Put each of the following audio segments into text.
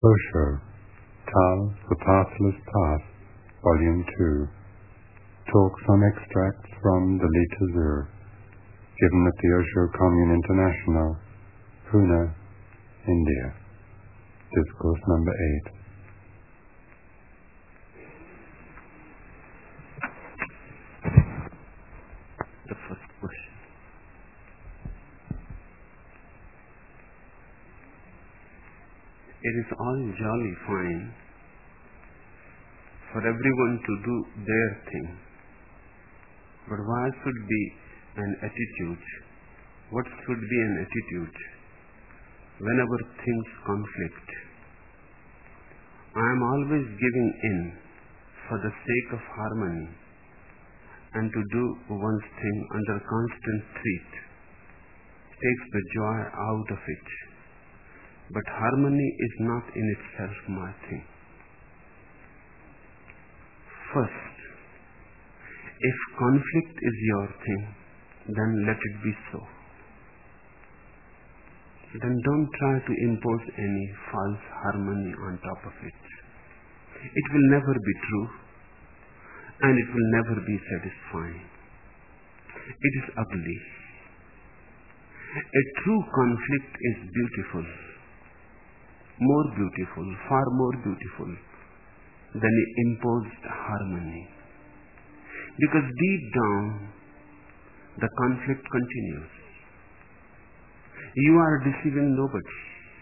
Osho, Tao, The Pathless Path, Volume 2. Talks on extracts from the Lita Zur, given at the Osho Commune International, Pune, India. Discourse number 8. The first question. It is all jolly fine for everyone to do their thing, but why should be an attitude? What should be an attitude whenever things conflict? I am always giving in for the sake of harmony, and to do one's thing under constant threat takes the joy out of it. But harmony is not in itself my thing. First, if conflict is your thing, then let it be so. Then don't try to impose any false harmony on top of it. It will never be true, and it will never be satisfying. It is ugly. A true conflict is beautiful, more beautiful, far more beautiful than imposed harmony. Because deep down, the conflict continues. You are deceiving nobody.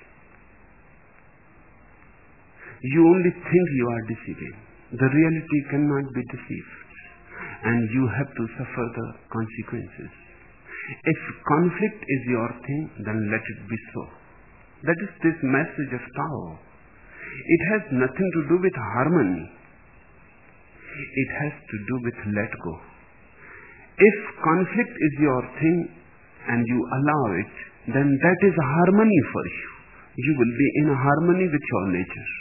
You only think you are deceiving. The reality cannot be deceived, and you have to suffer the consequences. If conflict is your thing, then let it be so. That is this message of Tao. It has nothing to do with harmony. It has to do with let go. If conflict is your thing and you allow it, then that is harmony for you. You will be in harmony with your nature.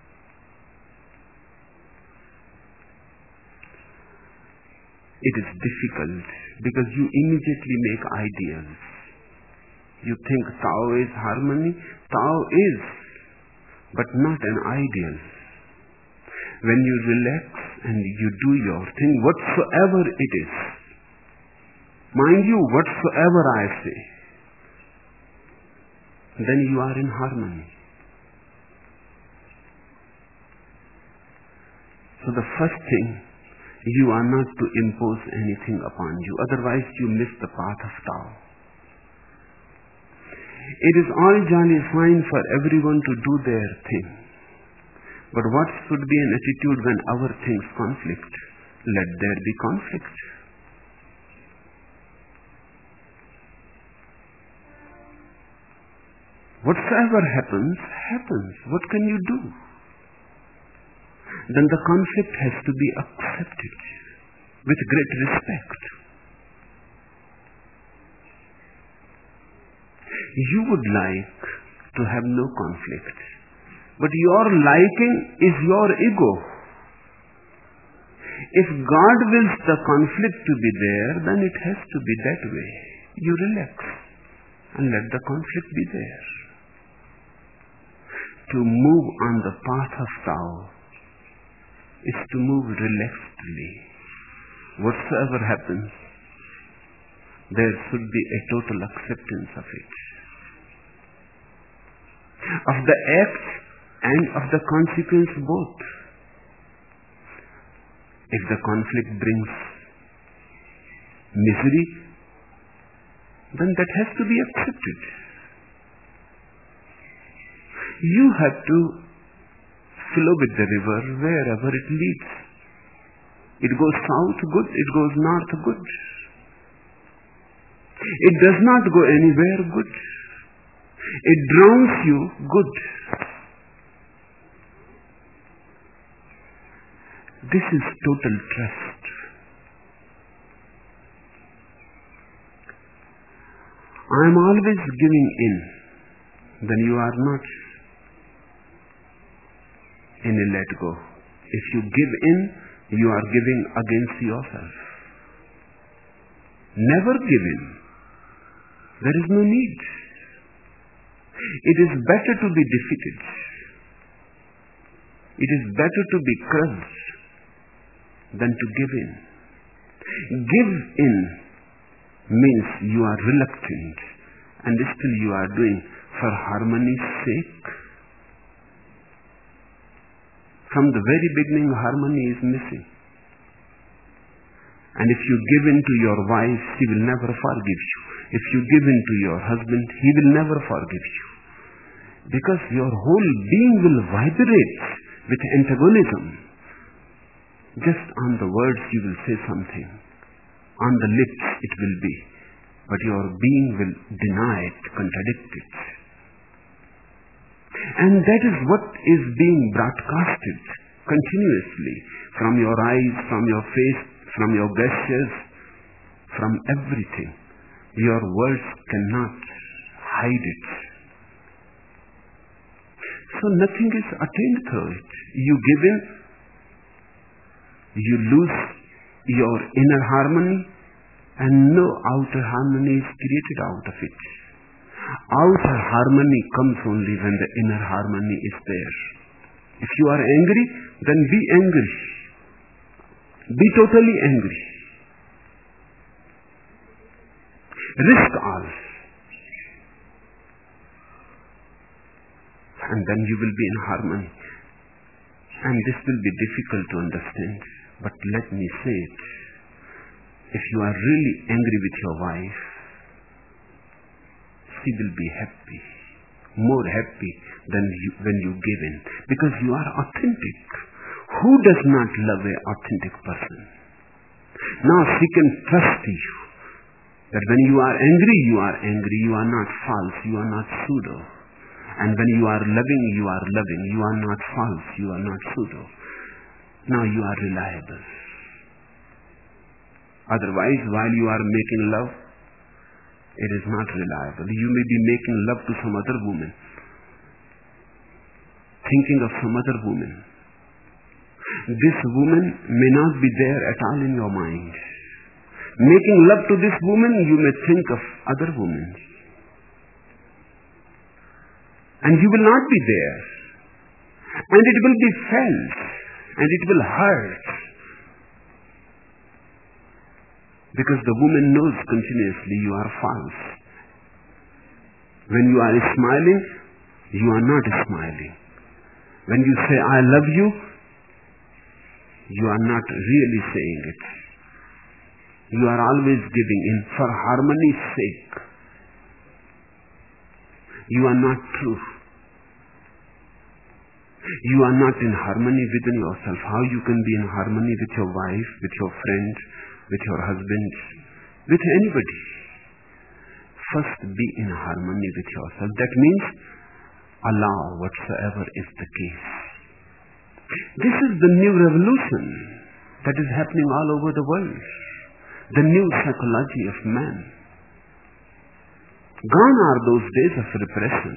It is difficult because you immediately make ideas. You think Tao is harmony. Tao is, but not an ideal. When you relax and you do your thing, whatsoever it is, mind you, whatsoever I say, then you are in harmony. So the first thing, you are not to impose anything upon you, otherwise you miss the path of Tao. It is all jolly fine for everyone to do their thing. But what should be an attitude when our things conflict? Let there be conflict. Whatsoever happens, happens. What can you do? Then the conflict has to be accepted with great respect. You would like to have no conflict, but your liking is your ego. If God wills the conflict to be there, then it has to be that way. You relax and let the conflict be there. To move on the path of Tao is to move relaxedly. Whatsoever happens, there should be a total acceptance of it. Of the act and of the consequence both. If the conflict brings misery, then that has to be accepted. You have to flow with the river wherever it leads. It goes south, good. It goes north, good. It does not go anywhere, good. It drowns you, good. This is total trust. I am always giving in. Then you are not in a let go. If you give in, you are giving against yourself. Never give in. There is no need. It is better to be defeated It is better to be crushed than to give in. Give in means you are reluctant and still you are doing for harmony's sake. From the very beginning, harmony is missing. And if you give in to your wife, she will never forgive you. If you give in to your husband, he will never forgive you. Because your whole being will vibrate with antagonism. Just on the words you will say something. On the lips it will be. But your being will deny it, contradict it. And that is what is being broadcasted continuously from your eyes, from your face, from your gestures, from everything. Your words cannot hide it. So nothing is attained through it. You give in, you lose your inner harmony, and no outer harmony is created out of it. Outer harmony comes only when the inner harmony is there. If you are angry, then be angry. Be totally angry. Risk all. And then you will be in harmony. And this will be difficult to understand. But let me say it. If you are really angry with your wife, she will be happy. More happy than when you give in. Because you are authentic. Who does not love an authentic person? Now she can trust you. That when you are angry, you are angry. You are not false. You are not pseudo. And when you are loving, you are loving. You are not false. You are not pseudo. Now you are reliable. Otherwise, while you are making love, it is not reliable. You may be making love to some other woman, thinking of some other woman. This woman may not be there at all in your mind. Making love to this woman, you may think of other women. And you will not be there. And it will be felt. And it will hurt. Because the woman knows continuously you are false. When you are smiling, you are not smiling. When you say, I love you, you are not really saying it. You are always giving in for harmony's sake. You are not true. You are not in harmony within yourself. How you can be in harmony with your wife, with your friend, with your husband, with anybody? First be in harmony with yourself. That means allow whatsoever is the case. This is the new revolution that is happening all over the world. The new psychology of man. Gone are those days of repression.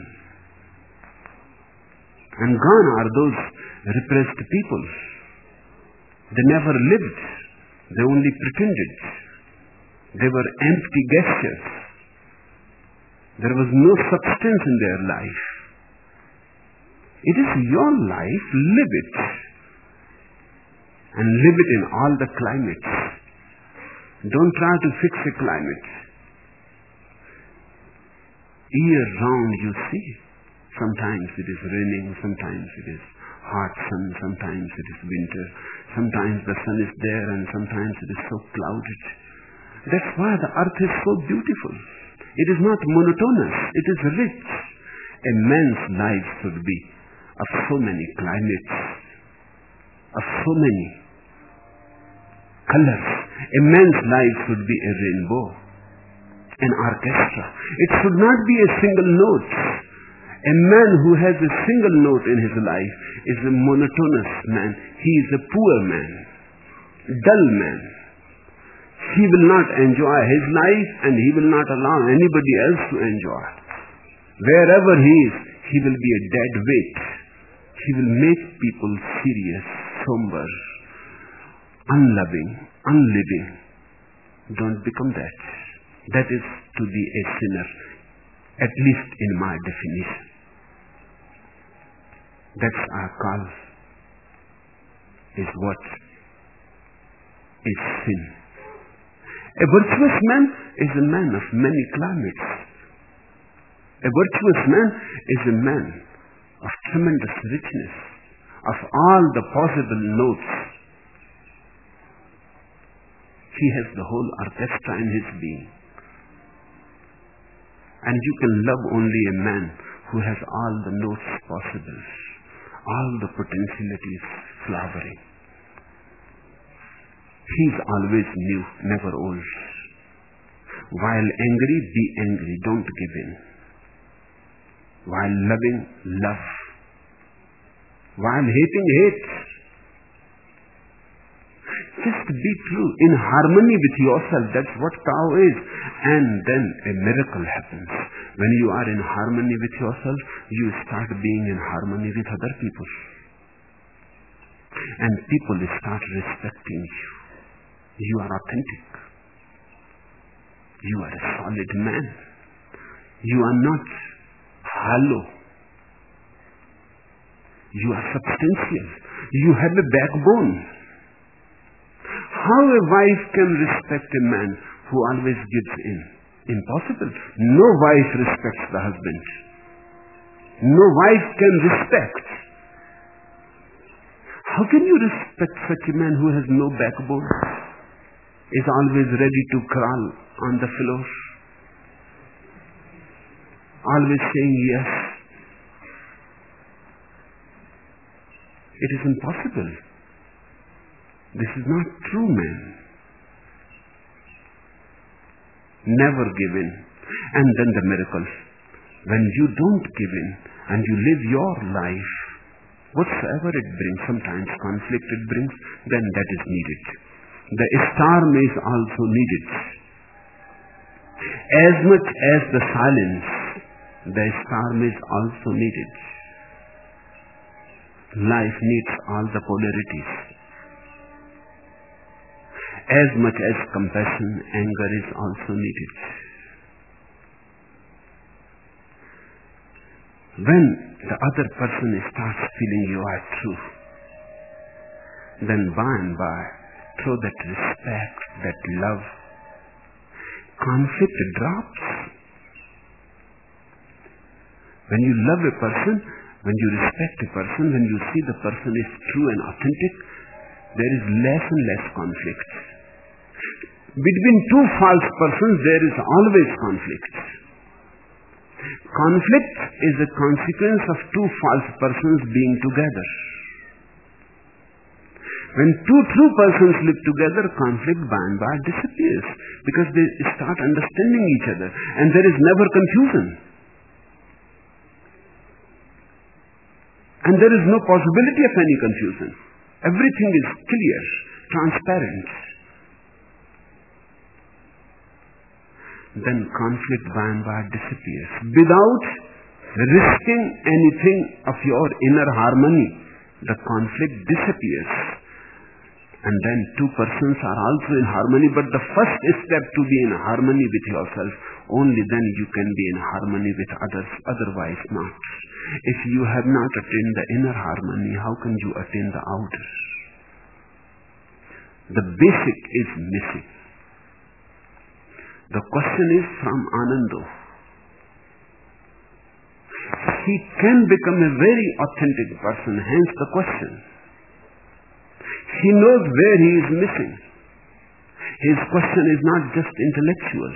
And gone are those repressed people. They never lived. They only pretended. They were empty gestures. There was no substance in their life. It is your life. Live it. And live it in all the climates. Don't try to fix a climate. Year round you see. Sometimes it is raining, sometimes it is hot sun, sometimes it is winter, sometimes the sun is there and sometimes it is so clouded. That's why the earth is so beautiful. It is not monotonous, it is rich. A man's life should be of so many climates, of so many colors. A man's life should be a rainbow, an orchestra. It should not be a single note. A man who has a single note in his life is a monotonous man. He is a poor man, dull man. He will not enjoy his life and he will not allow anybody else to enjoy. Wherever he is, he will be a dead weight. He will make people serious, somber, unloving, unliving. Don't become that. That is to be a sinner, at least in my definition. That's our call. is what is sin. A virtuous man is a man of many climates. A virtuous man is a man of tremendous richness, of all the possible notes. He has the whole orchestra in his being. And you can love only a man who has all the notes possible, all the potentialities flowering. He is always new, never old. While angry, be angry, don't give in. While loving, love. While hating, hate. Just be true, in harmony with yourself. That's what Tao is. And then a miracle happens. When you are in harmony with yourself, you start being in harmony with other people. And people start respecting you. You are authentic. You are a solid man. You are not hollow. You are substantial. You have a backbone. How a wife can respect a man who always gives in? Impossible. No wife respects the husband. No wife can respect. How can you respect such a man who has no backbone? Is always ready to crawl on the floor? Always saying yes? It is impossible. This is not true, man. Never give in. And then the miracles. When you don't give in and you live your life, whatsoever it brings, sometimes conflict it brings, then that is needed. The storm is also needed. As much as the silence, the storm is also needed. Life needs all the polarities. As much as compassion, anger is also needed. When the other person starts feeling you are true, then by and by, through that respect, that love, conflict drops. When you love a person, when you respect a person, when you see the person is true and authentic, there is less and less conflict. Between two false persons, there is always conflict. Conflict is a consequence of two false persons being together. When two true persons live together, conflict by and by disappears because they start understanding each other and there is never confusion. And there is no possibility of any confusion. Everything is clear, transparent. Then conflict by and by disappears. Without risking anything of your inner harmony, the conflict disappears. And then two persons are also in harmony, but the first step to be in harmony with yourself, only then you can be in harmony with others, otherwise not. If you have not attained the inner harmony, how can you attain the outer? The basic is missing. The question is from Anando. He can become a very authentic person, hence the question. He knows where he is missing. His question is not just intellectual.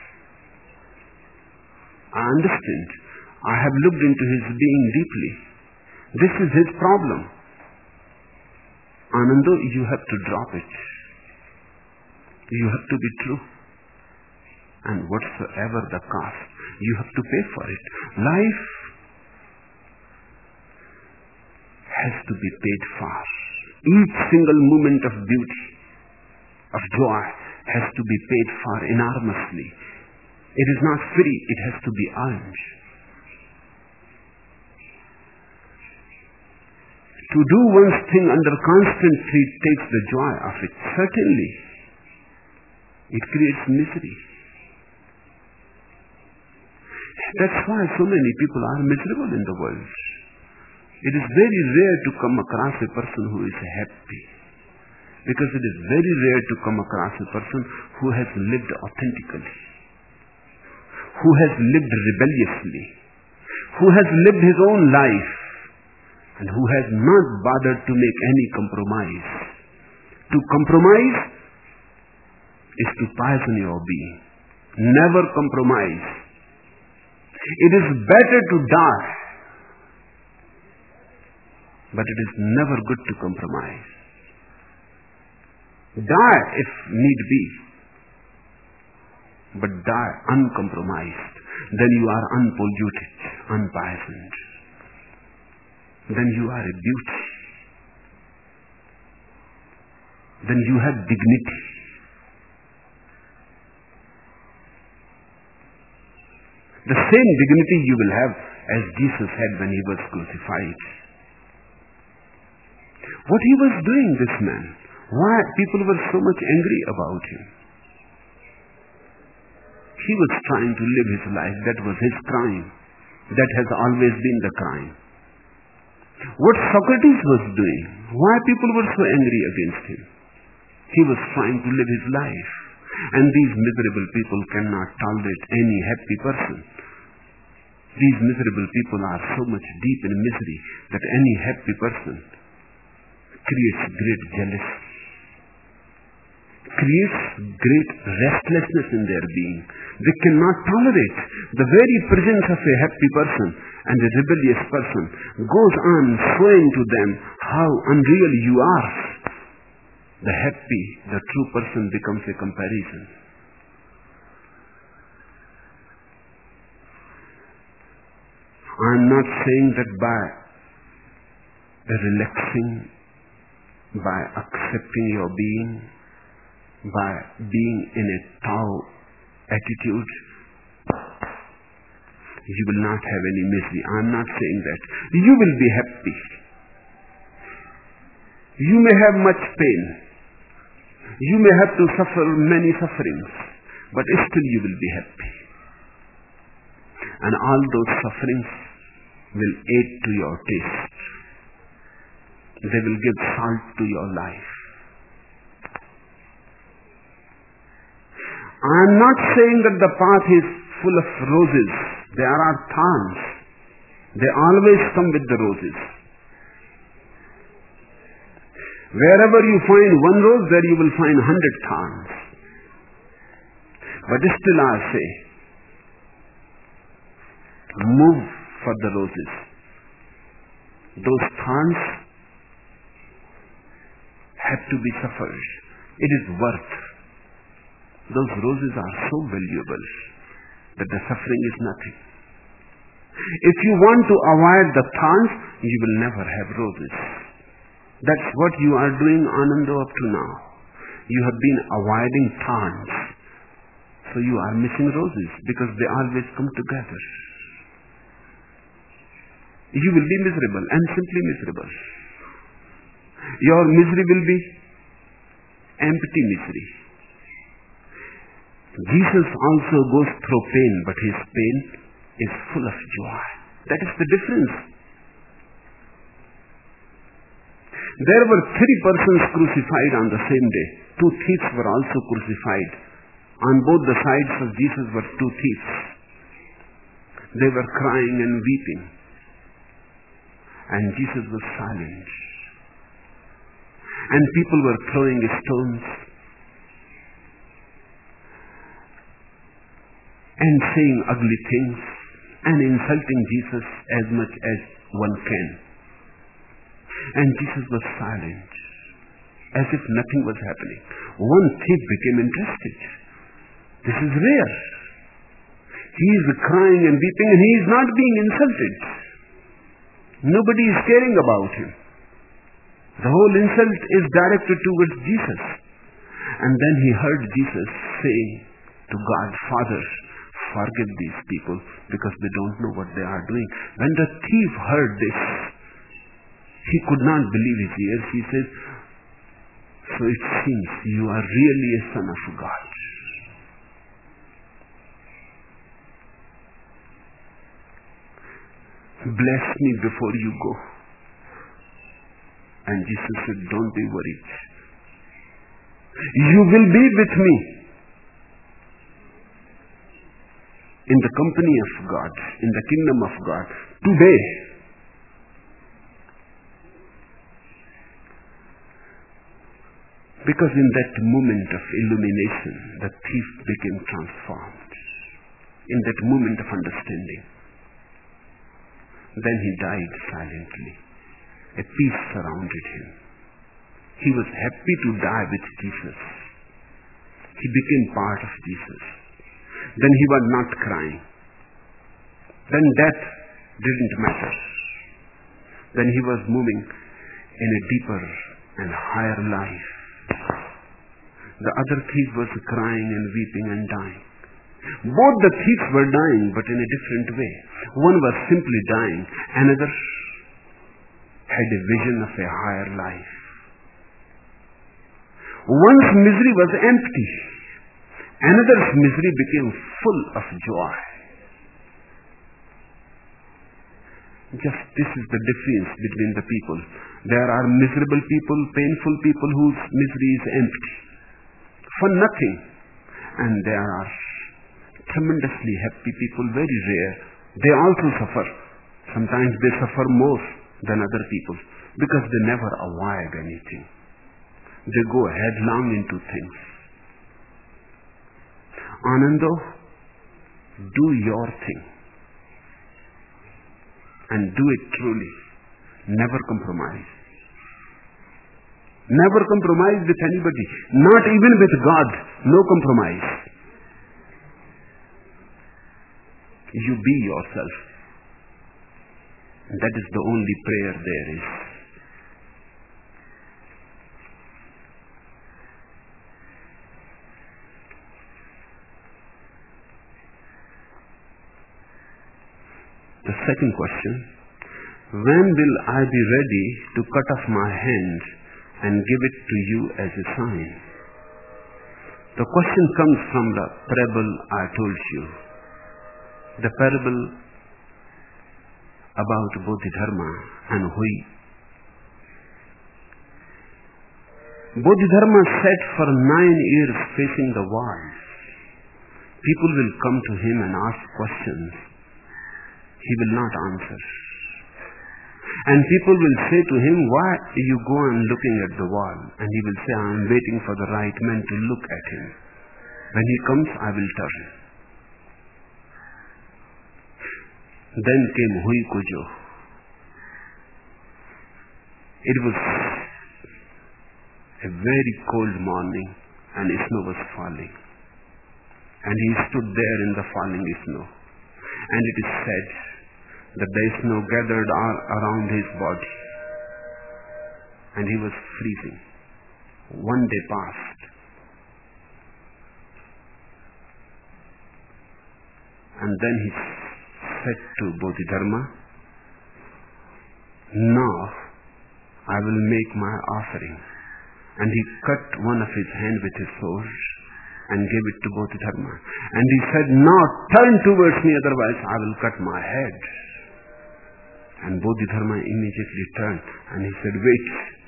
I understand. I have looked into his being deeply. This is his problem. Anando, you have to drop it. You have to be true. And whatsoever the cost, you have to pay for it. Life has to be paid for. Each single moment of beauty, of joy, has to be paid for enormously. It is not free, it has to be earned. To do one's thing under constant heat takes the joy of it. Certainly, it creates misery. That's why so many people are miserable in the world. It is very rare to come across a person who is happy. Because it is very rare to come across a person who has lived authentically, who has lived rebelliously, who has lived his own life, and who has not bothered to make any compromise. To compromise is to poison your being. Never compromise. It is better to die, but it is never good to compromise. Die if need be, but die uncompromised. Then you are unpolluted, unpoisoned. Then you are a beauty. Then you have dignity. The same dignity you will have as Jesus had when he was crucified. What he was doing, this man, why people were so much angry about him? He was trying to live his life. That was his crime. That has always been the crime. What Socrates was doing, why people were so angry against him? He was trying to live his life. And these miserable people cannot tolerate any happy person. These miserable people are so much deep in misery that any happy person creates great jealousy, creates great restlessness in their being. They cannot tolerate the very presence of a happy person, and a rebellious person goes on showing to them how unreal you are. The happy, the true person becomes a comparison. I am not saying that by relaxing, by accepting your being, by being in a Tao attitude, you will not have any misery. I am not saying that. You will be happy. You may have much pain. You may have to suffer many sufferings, but still you will be happy. And all those sufferings will aid to your taste. They will give salt to your life. I am not saying that the path is full of roses. There are thorns. They always come with the roses. Wherever you find one rose, there you will find 100 thorns. But still I say, move for the roses. Those thorns have to be suffered. It is worth. Those roses are so valuable that the suffering is nothing. If you want to avoid the thorns, you will never have roses. That's what you are doing, Anando, up to now. You have been avoiding thorns. So you are missing roses because they always come together. You will be miserable and simply miserable. Your misery will be empty misery. Jesus also goes through pain, but his pain is full of joy. That is the difference. There were 3 persons crucified on the same day. 2 thieves were also crucified. On both the sides of Jesus were 2 thieves. They were crying and weeping. And Jesus was silent. And people were throwing stones and saying ugly things and insulting Jesus as much as one can. And Jesus was silent, as if nothing was happening. One thief became interested. This is rare. He is crying and weeping and he is not being insulted. Nobody is caring about him. The whole insult is directed towards Jesus. And then he heard Jesus saying to God, Father, forgive these people because they don't know what they are doing. When the thief heard this, he could not believe his ears. He says, so it seems you are really a son of God. Bless me before you go. And Jesus said, don't be worried. You will be with me in the company of God, in the kingdom of God, today. Because in that moment of illumination, the thief became transformed. In that moment of understanding. Then he died silently. A peace surrounded him. He was happy to die with Jesus. He became part of Jesus. Then he was not crying. Then death didn't matter. Then he was moving in a deeper and higher life. The other thief was crying and weeping and dying. Both the thieves were dying, but in a different way. One was simply dying. Another had a vision of a higher life. One's misery was empty. Another's misery became full of joy. Just this is the difference between the people. There are miserable people, painful people whose misery is empty, for nothing. And there are tremendously happy people, very rare. They also suffer. Sometimes they suffer more than other people because they never avoid anything. They go headlong into things. Anando, do your thing. And do it truly. Never compromise. Never compromise with anybody. Not even with God. No compromise. You be yourself. That is the only prayer there is. The second question, when will I be ready to cut off my hand and give it to you as a sign? The question comes from the parable I told you. The parable about Bodhidharma and Hui. Bodhidharma sat for 9 years facing the wall. People will come to him and ask questions. He will not answer. And people will say to him, why you go on looking at the wall? And he will say, I am waiting for the right man to look at him. When he comes, I will turn. Then came Hui Kujo. It was a very cold morning and snow was falling. And he stood there in the falling snow. And it is said that the snow gathered around his body. And he was freezing. One day passed. And then he said to Bodhidharma, now I will make my offering. And he cut one of his hands with his sword and gave it to Bodhidharma. And he said, now turn towards me, otherwise I will cut my head. And Bodhidharma immediately turned and he said, wait.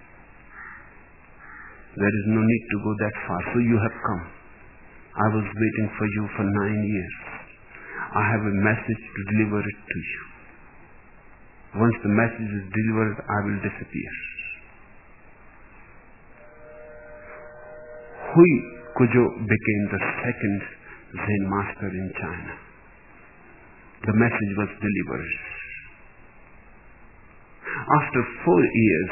There is no need to go that far. So you have come. I was waiting for you for 9 years. I have a message to deliver it to you. Once the message is delivered, I will disappear. Hui Kujo became the second Zen master in China. The message was delivered. After 4 years,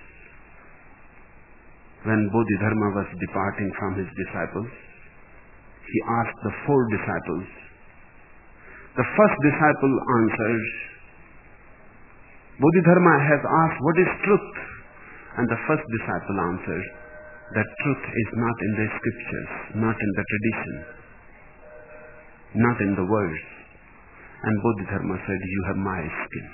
when Bodhidharma was departing from his disciples, he asked the 4 disciples. The first disciple answered, Bodhidharma has asked, what is truth? And the first disciple answered, that truth is not in the scriptures, not in the tradition, not in the words. And Bodhidharma said, you have my skin.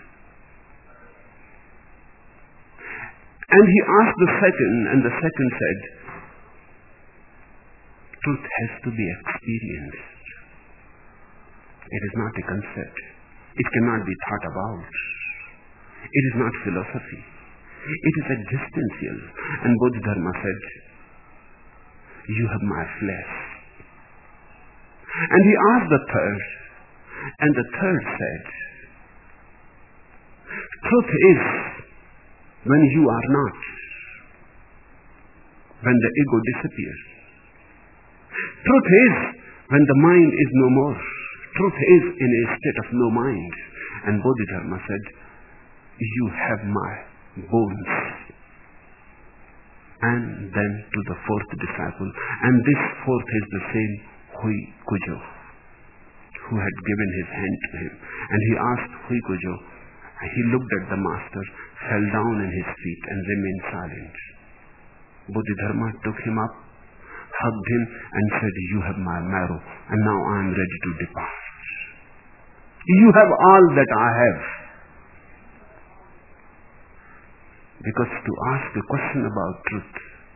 And he asked the second, and the second said, truth has to be experienced. It is not a concept. It cannot be thought about. It is not philosophy. It is existential. And Bodhidharma said, you have my flesh. And he asked the third, and the third said, truth is, when you are not, when the ego disappears. Truth is, when the mind is no more. Truth is in a state of no mind. And Bodhidharma said, you have my bones. And then to the fourth disciple, and this fourth is the same Hui Kujo, who had given his hand to him. And he asked Hui Kujo, he looked at the master, fell down in his feet and remained silent. Bodhidharma took him up, hugged him and said, you have my marrow, and now I am ready to depart. You have all that I have. Because to ask a question about truth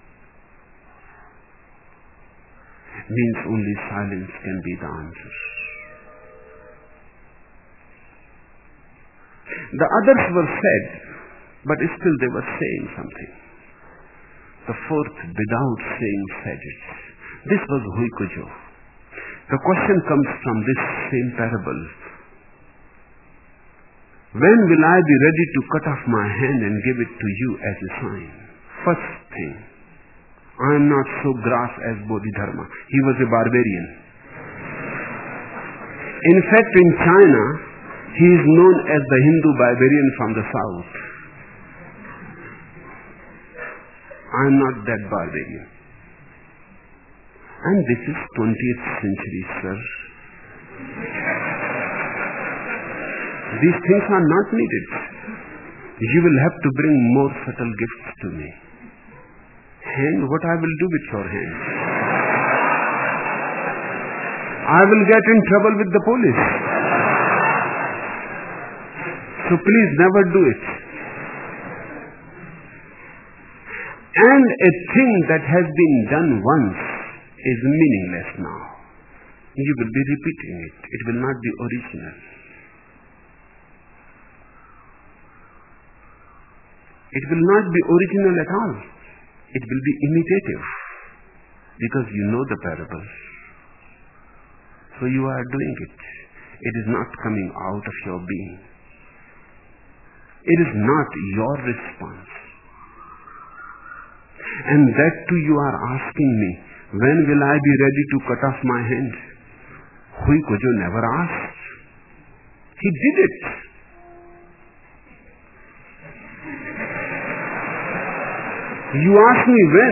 means only silence can be the answer. The others were sad, but still they were saying something. The fourth, without saying, said it. This was Hui Kujo. The question comes from this same parable. When will I be ready to cut off my hand and give it to you as a sign? First thing, I am not so grass as Bodhidharma. He was a barbarian. In fact, in China, he is known as the Hindu barbarian from the south. I am not that barbarian. And this is 20th century, sir. These things are not needed. You will have to bring more subtle gifts to me. Hand, what I will do with your hand? I will get in trouble with the police. So please never do it. And a thing that has been done once is meaningless now. You will be repeating it. It will not be original. It will not be original at all. It will be imitative. Because you know the parables. So you are doing it. It is not coming out of your being. It is not your response. And that too you are asking me, when will I be ready to cut off my hand? Hui Kujo never asked. He did it. You ask me when?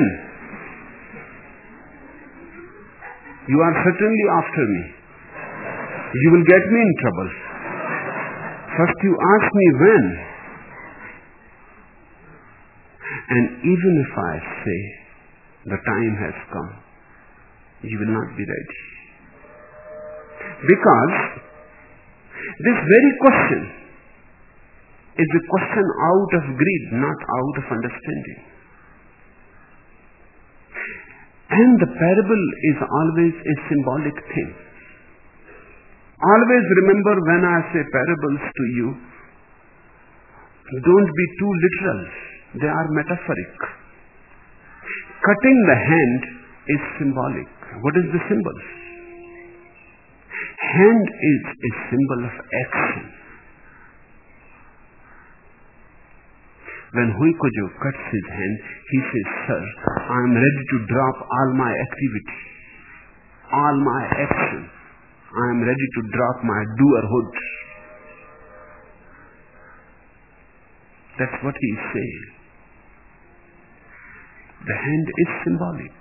You are certainly after me. You will get me in trouble. First you ask me when. And even if I say the time has come, you will not be ready. Because this very question is a question out of greed, not out of understanding. And the parable is always a symbolic thing. Always remember, when I say parables to you, don't be too literal. They are metaphoric. Cutting the hand is symbolic. What is the symbol? Hand is a symbol of action. When Hui Kujo cuts his hand, he says, sir, I am ready to drop all my activity, all my action. I am ready to drop my doerhood. That's what he is saying. The hand is symbolic.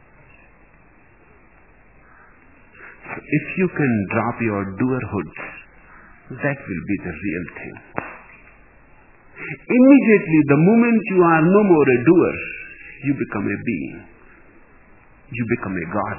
So if you can drop your doerhood, that will be the real thing. Immediately, the moment you are no more a doer, you become a being. You become a God.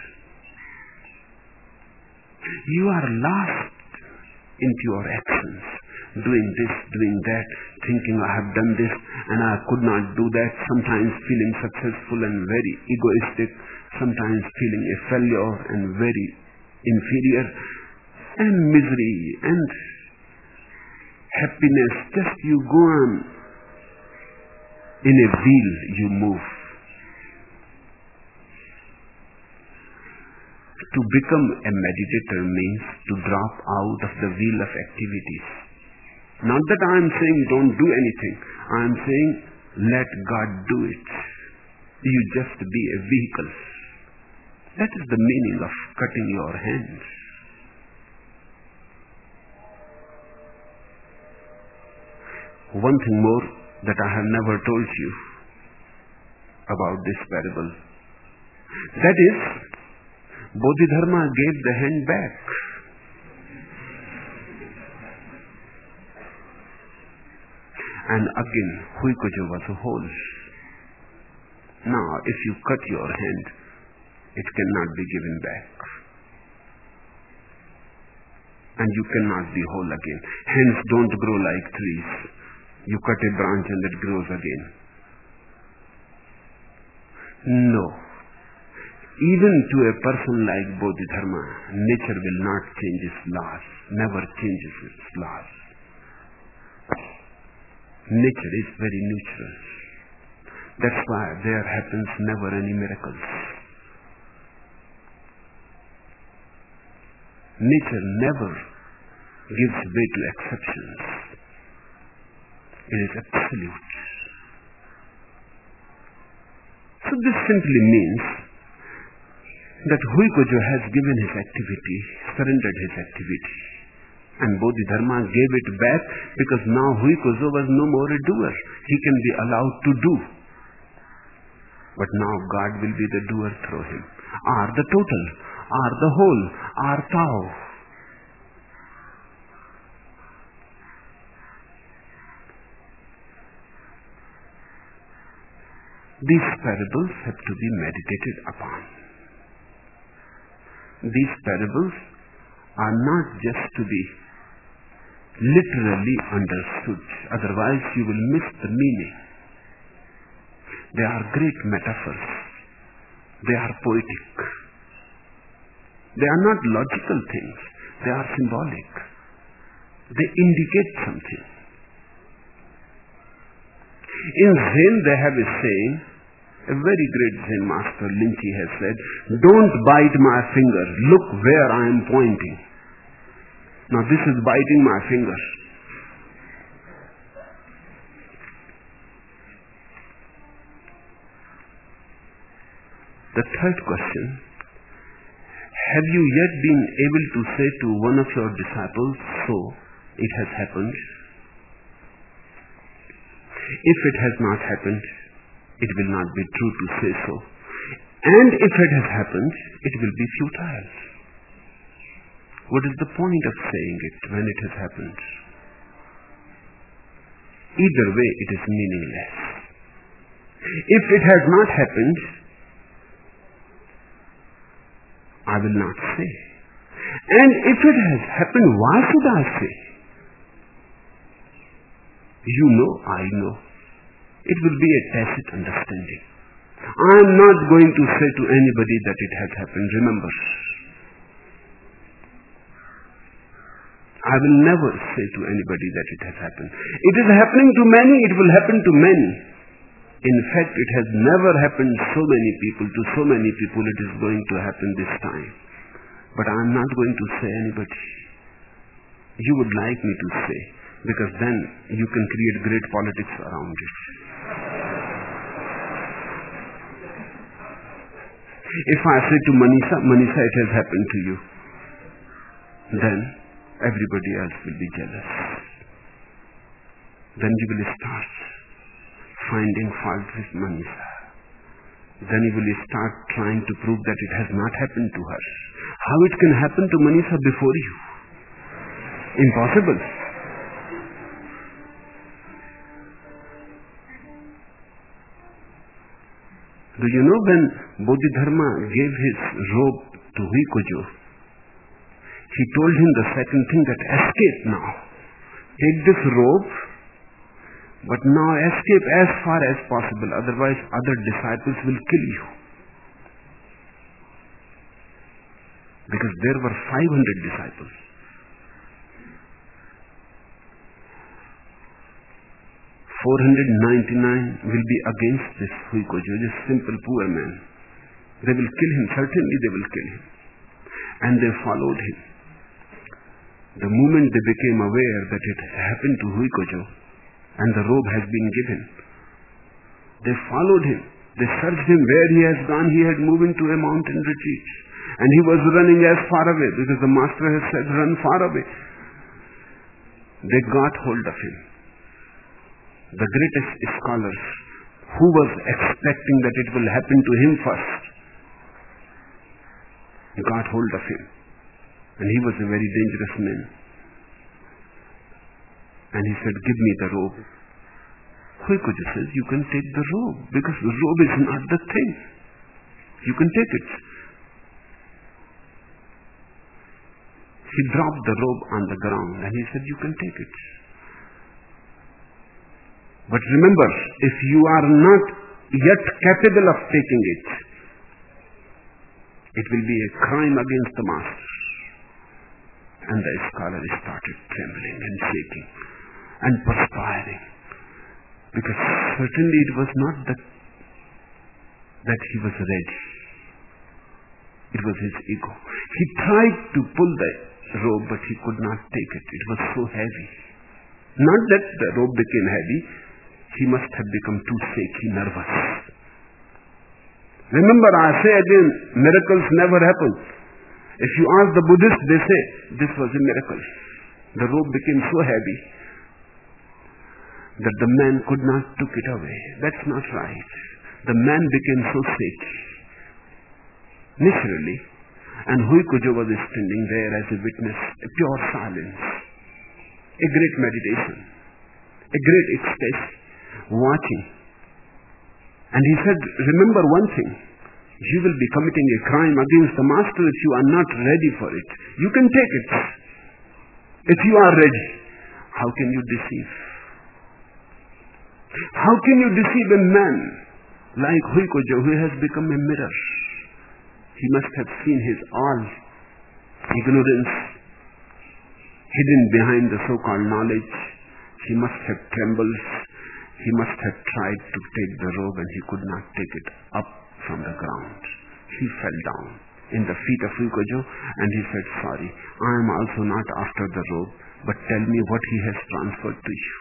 You are lost into your actions, doing this, doing that, thinking I have done this and I could not do that, sometimes feeling successful and very egoistic, sometimes feeling a failure and very inferior, and misery and happiness. Just you go on in a wheel, you move. To become a meditator means to drop out of the wheel of activities. Not that I am saying don't do anything. I am saying let God do it. You just be a vehicle. That is the meaning of cutting your hands. One thing more that I have never told you about this parable. That is, Bodhidharma gave the hand back. And again, Huikojo was whole. Now, if you cut your hand, it cannot be given back. And you cannot be whole again. Hands don't grow like trees. You cut a branch and it grows again. No. Even to a person like Bodhidharma, nature will not change its laws, never changes its laws. Nature is very neutral. That's why there happens never any miracles. Nature never gives way to exceptions. It is absolute. So this simply means that Huikojo has given his activity, surrendered his activity, and Bodhidharma gave it back because now Huikojo was no more a doer. He can be allowed to do. But now God will be the doer through him. Are the total, are the whole, are Tao. These parables have to be meditated upon. These parables are not just to be literally understood, otherwise you will miss the meaning. They are great metaphors. They are poetic. They are not logical things. They are symbolic. They indicate something. In Zen they have a saying, a very great Zen master, Linchi, has said, don't bite my finger, look where I am pointing. Now this is biting my finger. The third question, have you yet been able to say to one of your disciples, so it has happened? If it has not happened, it will not be true to say so. And if it has happened, it will be futile. What is the point of saying it when it has happened? Either way, it is meaningless. If it has not happened, I will not say. And if it has happened, why should I say? You know, I know. It will be a tacit understanding. I am not going to say to anybody that it has happened. Remember, I will never say to anybody that it has happened. It is happening to many, it will happen to many. In fact, it has never happened so many people, to so many people it is going to happen this time. But I am not going to say anybody. You would like me to say, because then you can create great politics around it. If I say to Manisha, Manisha, it has happened to you, then everybody else will be jealous. Then you will start finding fault with Manisha. Then you will start trying to prove that it has not happened to her. How it can happen to Manisha before you? Impossible. Do you know when Bodhidharma gave his robe to Huikojo, he told him the second thing, that escape now. Take this robe, but now escape as far as possible, otherwise other disciples will kill you. Because there were 500 disciples. 499 will be against this Huikojo, this simple poor man. They will kill him, certainly they will kill him. and they followed him. The moment they became aware that it happened to Huikojo and the robe has been given, they followed him. They searched him where he has gone. He had moved into a mountain retreat and he was running as far away because the master has said, run far away. They got hold of him. The greatest scholars, who was expecting that it will happen to him first, got hold of him. And he was a very dangerous man. And he said, give me the robe. Huikojo says, you can take the robe, because the robe is not the thing. You can take it. He dropped the robe on the ground and he said, you can take it. But remember, if you are not yet capable of taking it, it will be a crime against the master. And the scholar started trembling and shaking and perspiring, because certainly it was not that he was ready. It was his ego. He tried to pull the robe, but he could not take it. It was so heavy. Not that the robe became heavy. He must have become too shaky, nervous. Remember, I say again, miracles never happen. If you ask the Buddhists, they say, this was a miracle. The robe became so heavy that the man could not take it away. That's not right. The man became so shaky, naturally. And Huikojo was standing there as a witness, a pure silence, a great meditation, a great ecstasy, watching. And he said, remember one thing, you will be committing a crime against the master if you are not ready for it. You can take it. If you are ready, how can you deceive? How can you deceive a man like Huikojo, who has become a mirror? He must have seen his all ignorance hidden behind the so-called knowledge. He must have trembled. He must have tried to take the robe and he could not take it up from the ground. He fell down in the feet of Huikojo and he said, sorry, I am also not after the robe, but tell me what he has transferred to you.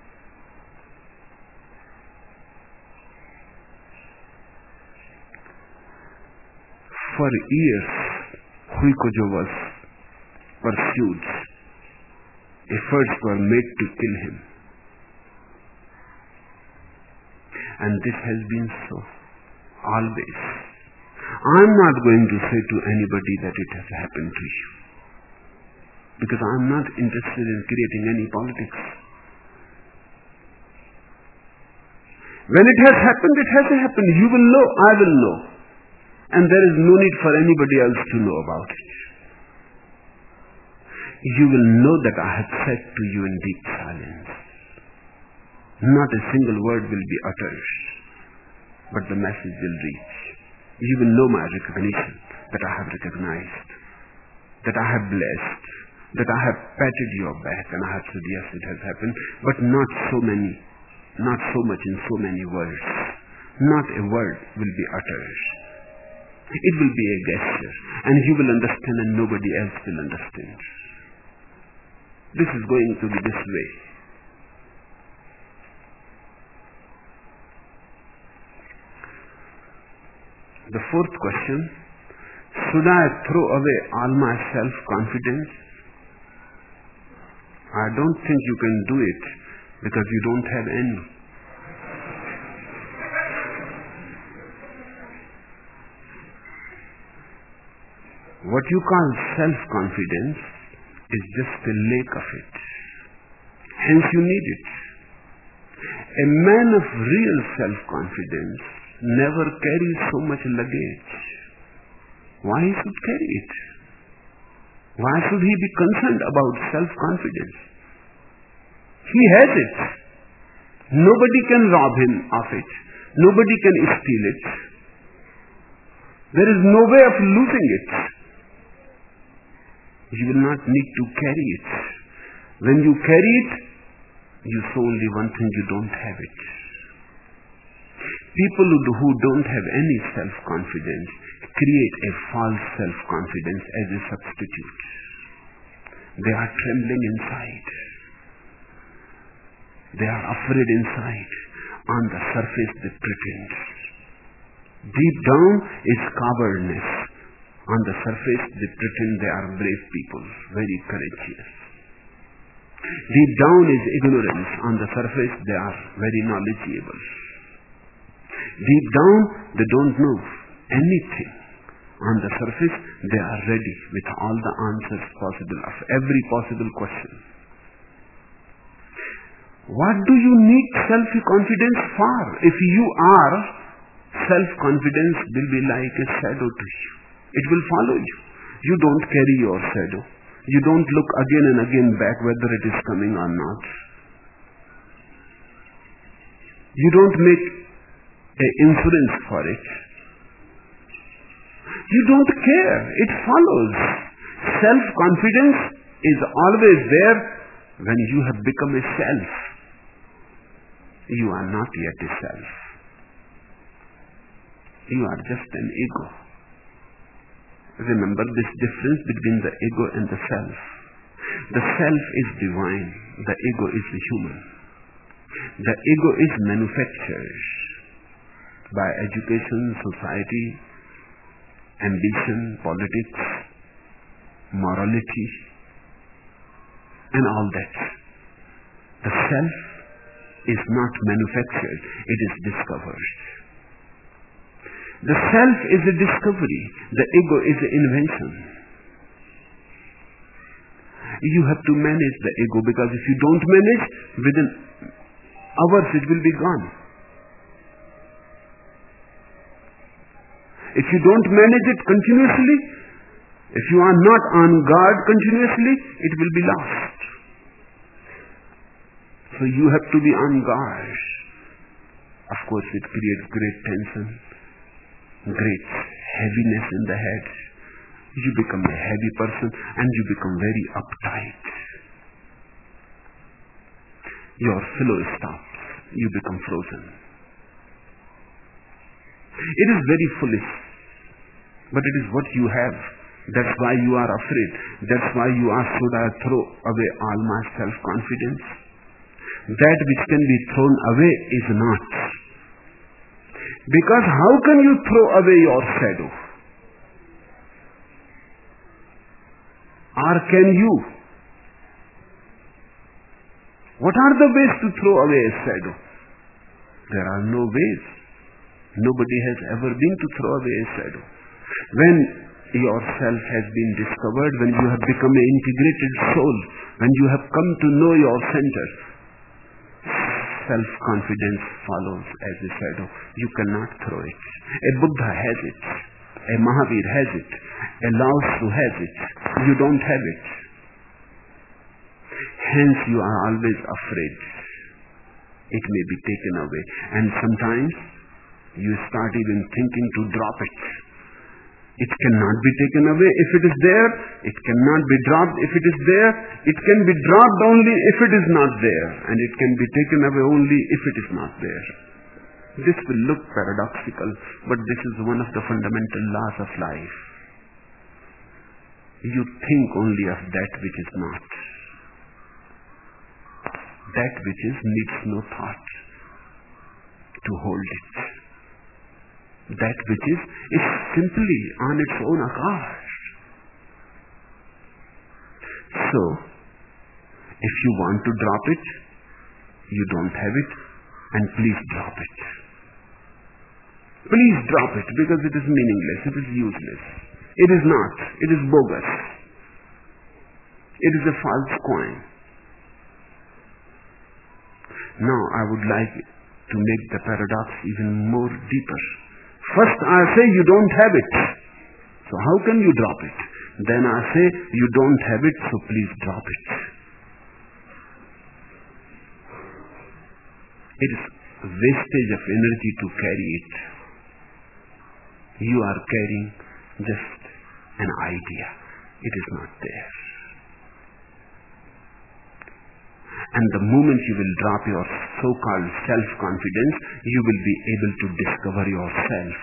For years, Huikojo was pursued. Efforts were made to kill him. And this has been so, always. I am not going to say to anybody that it has happened to you, because I am not interested in creating any politics. When it has happened, it has happened. You will know, I will know. And there is no need for anybody else to know about it. You will know that I have said to you in deep silence. Not a single word will be uttered, but the message will reach. You will know my recognition, that I have recognized, that I have blessed, that I have patted your back and I have said, yes, it has happened, but not so much in so many words. Not a word will be uttered. It will be a gesture, and you will understand and nobody else will understand. This is going to be this way. The fourth question, should I throw away all my self-confidence? I don't think you can do it because you don't have any. What you call self-confidence is just a lack of it. Hence you need it. A man of real self-confidence never carries so much luggage. Why he should carry it? Why should he be concerned about self-confidence? He has it. Nobody can rob him of it. Nobody can steal it. There is no way of losing it. You will not need to carry it. When you carry it, you show only one thing: you don't have it. People who don't have any self-confidence create a false self-confidence as a substitute. They are trembling inside. They are afraid inside. On the surface they pretend. Deep down is cowardness. On the surface they pretend they are brave people, very courageous. Deep down is ignorance. On the surface they are very knowledgeable. Deep down they don't know anything. On the surface they are ready with all the answers possible of every possible question. What do you need self-confidence for? If you are, self-confidence will be like a shadow to you. It will follow you. You don't carry your shadow. You don't look again and again back whether it is coming or not. You don't make an insurance for it. You don't care. It follows. Self-confidence is always there when you have become a self. You are not yet a self. You are just an ego. Remember this difference between the ego and the self. The self is divine. The ego is human. The ego is manufactured by education, society, ambition, politics, morality, and all that. The self is not manufactured, it is discovered. The self is a discovery, the ego is an invention. You have to manage the ego, because if you don't manage, within hours it will be gone. If you don't manage it continuously, if you are not on guard continuously, it will be lost. So you have to be on guard. Of course, it creates great tension, great heaviness in the head. You become a heavy person and you become very uptight. Your flow stops. You become frozen. It is very foolish, but it is what you have. That's why you are afraid. That's why you ask, should I throw away all my self-confidence? That which can be thrown away is not. Because how can you throw away your shadow? Or can you? What are the ways to throw away a shadow? There are no ways. Nobody has ever been to throw away a shadow. When yourself has been discovered, when you have become an integrated soul, when you have come to know your center, self-confidence follows as a shadow. You cannot throw it. A Buddha has it. A Mahavir has it. A Lao Tzu has it. You don't have it. Hence you are always afraid. It may be taken away. And sometimes you start even thinking to drop it. It cannot be taken away if it is there. It cannot be dropped if it is there. It can be dropped only if it is not there. And it can be taken away only if it is not there. This will look paradoxical, but this is one of the fundamental laws of life. You think only of that which is not. That which is needs no thought to hold it. That which is simply on its own account. So, if you want to drop it, you don't have it, and please drop it. Please drop it, because it is meaningless, it is useless. It is not. It is bogus. It is a false coin. Now I would like to make the paradox even more deeper. First I say you don't have it. So how can you drop it? Then I say you don't have it, so please drop it. It is a wastage of energy to carry it. You are carrying just an idea. It is not there. And the moment you will drop your so-called self-confidence, you will be able to discover yourself.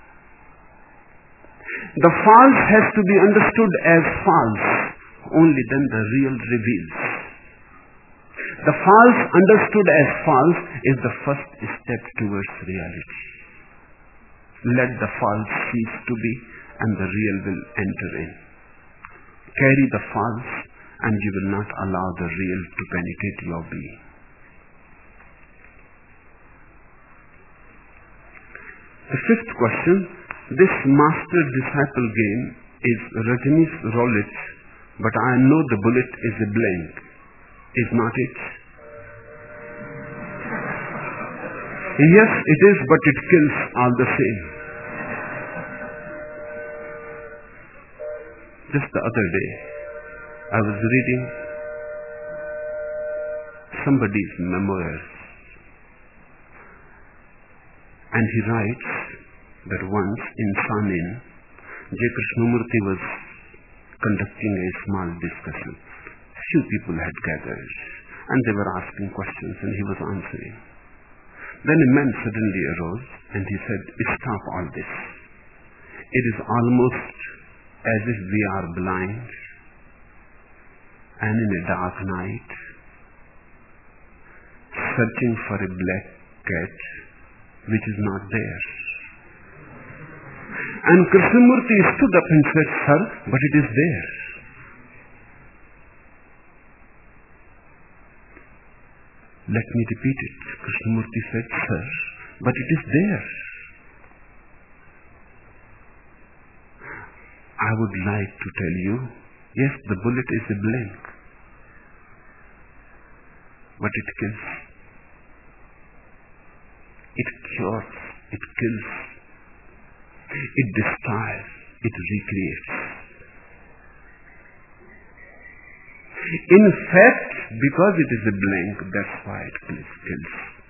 The false has to be understood as false. Only then the real reveals. The false understood as false is the first step towards reality. Let the false cease to be and the real will enter in. Carry the false and you will not allow the real to penetrate your being. The fifth question, this master-disciple game is Rajini's roulette, but I know the bullet is a blank. Is not it? Yes, it is, but it kills all the same. Just the other day, I was reading somebody's memoirs, and he writes that once in Sanin, J. Krishnamurti was conducting a small discussion. Few people had gathered, and they were asking questions, and he was answering. Then a man suddenly arose, and he said, "Stop all this. It is almost as if we are blind, and in a dark night, searching for a black cat which is not there." And Krishnamurti stood up and said, "Sir, but it is there." Let me repeat it. Krishnamurti said, "Sir, but it is there." I would like to tell you, yes, the bullet is a blank, but it kills. It cures, it kills, it destroys, it recreates. In fact, because it is a blank, that's why it kills.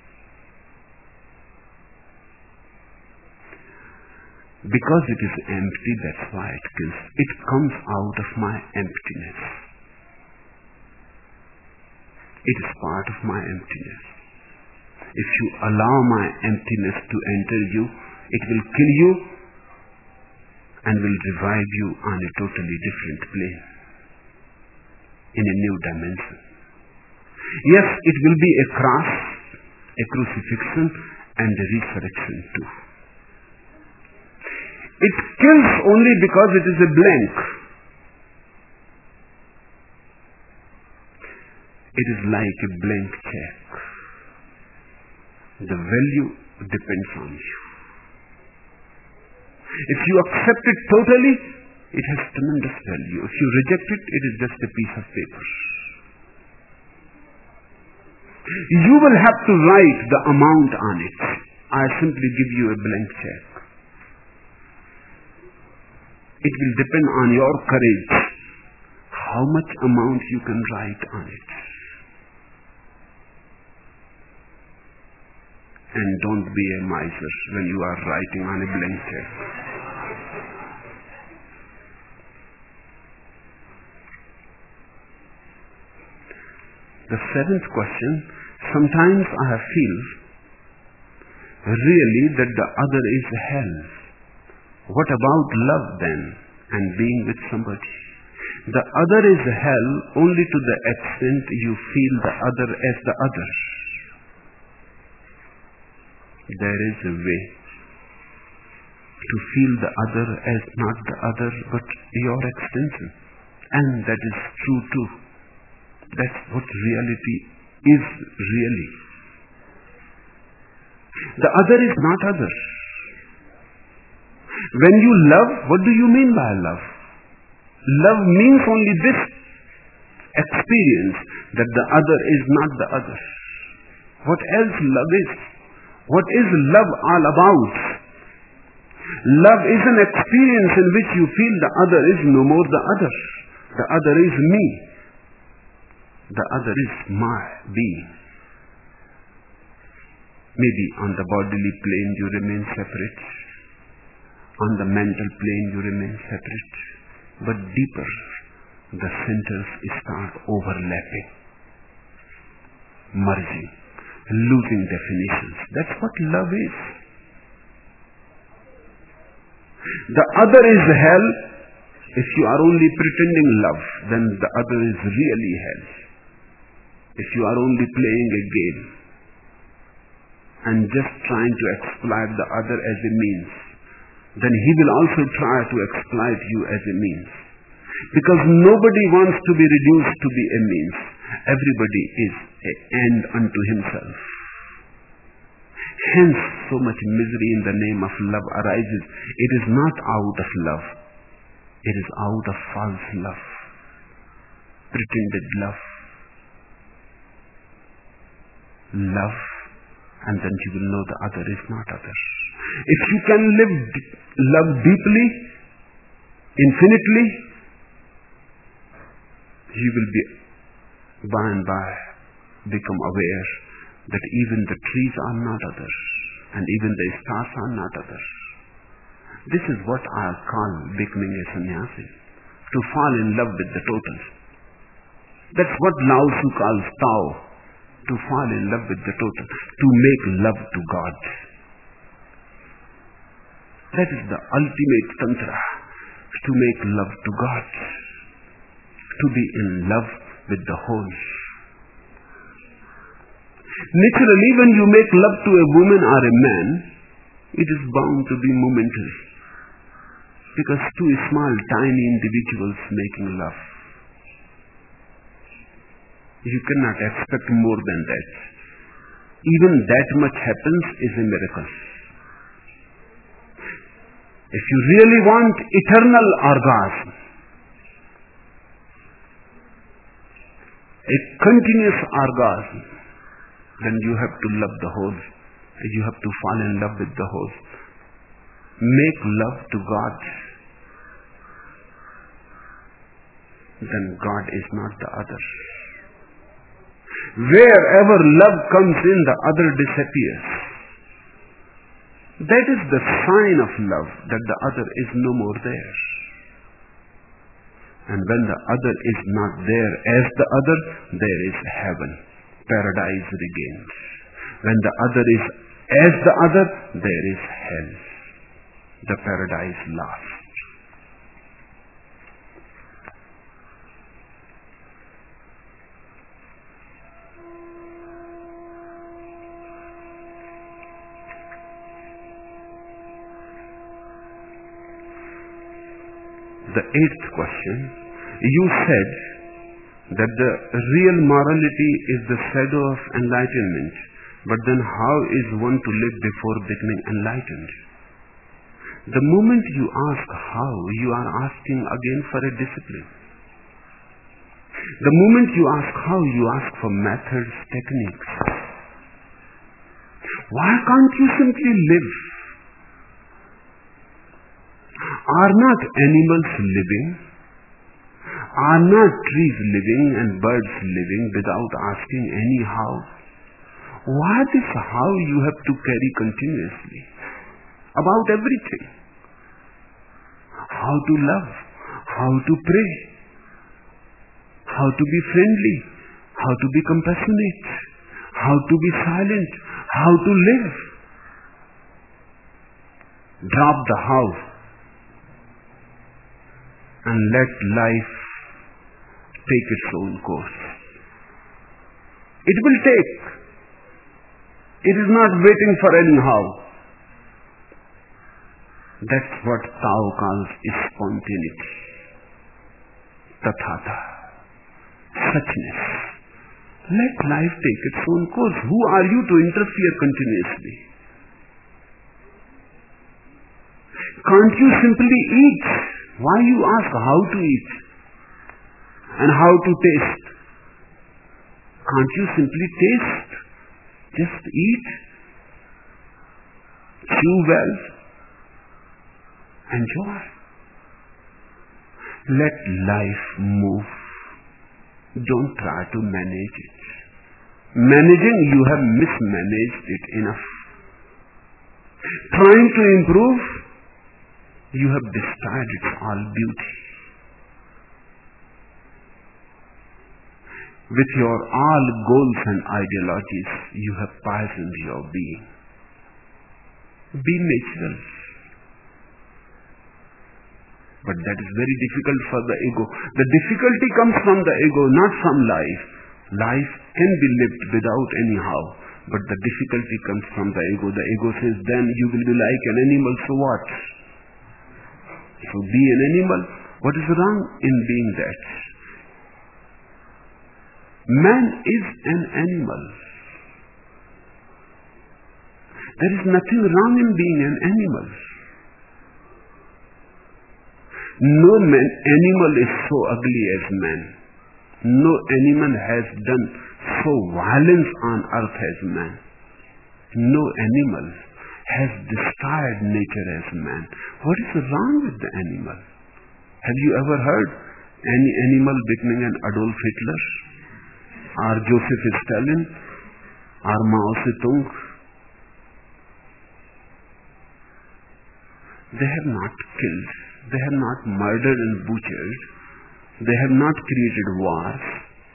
Because it is empty, that's why it kills. It comes out of my emptiness. It is part of my emptiness. If you allow my emptiness to enter you, it will kill you and will revive you on a totally different plane, in a new dimension. Yes, it will be a cross, a crucifixion, and a resurrection too. It kills only because it is a blank. It is like a blank check. The value depends on you. If you accept it totally, it has tremendous value. If you reject it, it is just a piece of paper. You will have to write the amount on it. I simply give you a blank check. It will depend on your courage, how much amount you can write on it. And don't be a miser when you are writing on a blank check. The seventh question, sometimes I feel really that the other is hell. What about love then and being with somebody? The other is hell only to the extent you feel the other as the other. There is a way to feel the other as not the other but your extension. And that is true too. That's what reality is really. The other is not other. When you love, what do you mean by love? Love means only this experience that the other is not the other. What else love is? What is love all about? Love is an experience in which you feel the other is no more the other. The other is me. The other is my being. Maybe on the bodily plane you remain separate. On the mental plane you remain separate. But deeper, the centers start overlapping. merging, losing definitions. That's what love is. The other is hell. If you are only pretending love, then the other is really hell. If you are only playing a game and just trying to exploit the other as a means, then he will also try to exploit you as a means. Because nobody wants to be reduced to be a means. Everybody is an end unto himself. Hence, so much misery in the name of love arises. It is not out of love. It is out of false love, pretended love. Love, and then you will know the other is not other. If you can love deeply, infinitely, you will be by and by become aware that even the trees are not others, and even the stars are not others. This is what I call becoming a sannyasi, to fall in love with the total. That's what Lao Tzu calls Tao, to fall in love with the total, to make love to God. That is the ultimate tantra, to make love to God, to be in love with the whole. Naturally, when you make love to a woman or a man, it is bound to be momentary, because two small, tiny individuals making love. You cannot expect more than that. Even that much happens is a miracle. If you really want eternal orgasm, a continuous orgasm, then you have to love the whole. You have to fall in love with the whole. Make love to God. Then God is not the other. Wherever love comes in, the other disappears. That is the sign of love, that the other is no more there. And when the other is not there as the other, there is heaven. Paradise regains. When the other is as the other, there is hell. The paradise lasts. The 8th question, you said that the real morality is the shadow of enlightenment, but then how is one to live before becoming enlightened? The moment you ask how, you are asking again for a discipline. The moment you ask how, you ask for methods, techniques. Why can't you simply live? Are not animals living? Are not trees living and birds living without asking any how? Why this how you have to carry continuously? About everything. How to love, how to pray, how to be friendly, how to be compassionate, how to be silent, how to live. Drop the how and let life take its own course. It will take. It is not waiting for any how. That's what Tao calls spontaneity. Tathata. Suchness. Let life take its own course. Who are you to interfere continuously? Can't you simply eat? Why you ask how to eat and how to taste? Can't you simply taste? Just eat, chew well, enjoy. Let life move. Don't try to manage it. Managing, you have mismanaged it enough. Trying to improve, you have destroyed its all beauty. With your all goals and ideologies, you have poisoned your being. Be natural. But that is very difficult for the ego. The difficulty comes from the ego, not from life. Life can be lived without any how, but the difficulty comes from the ego. The ego says, then you will be like an animal, so what? So be an animal. What is wrong in being that? Man is an animal. There is nothing wrong in being an animal. No animal is so ugly as man. No animal has done so violence on earth as man. No animal has destroyed nature as man. What is wrong with the animal? Have you ever heard any animal becoming an Adolf Hitler? Or Joseph Stalin? Or Mao Zedong? They have not killed. They have not murdered and butchered. They have not created wars.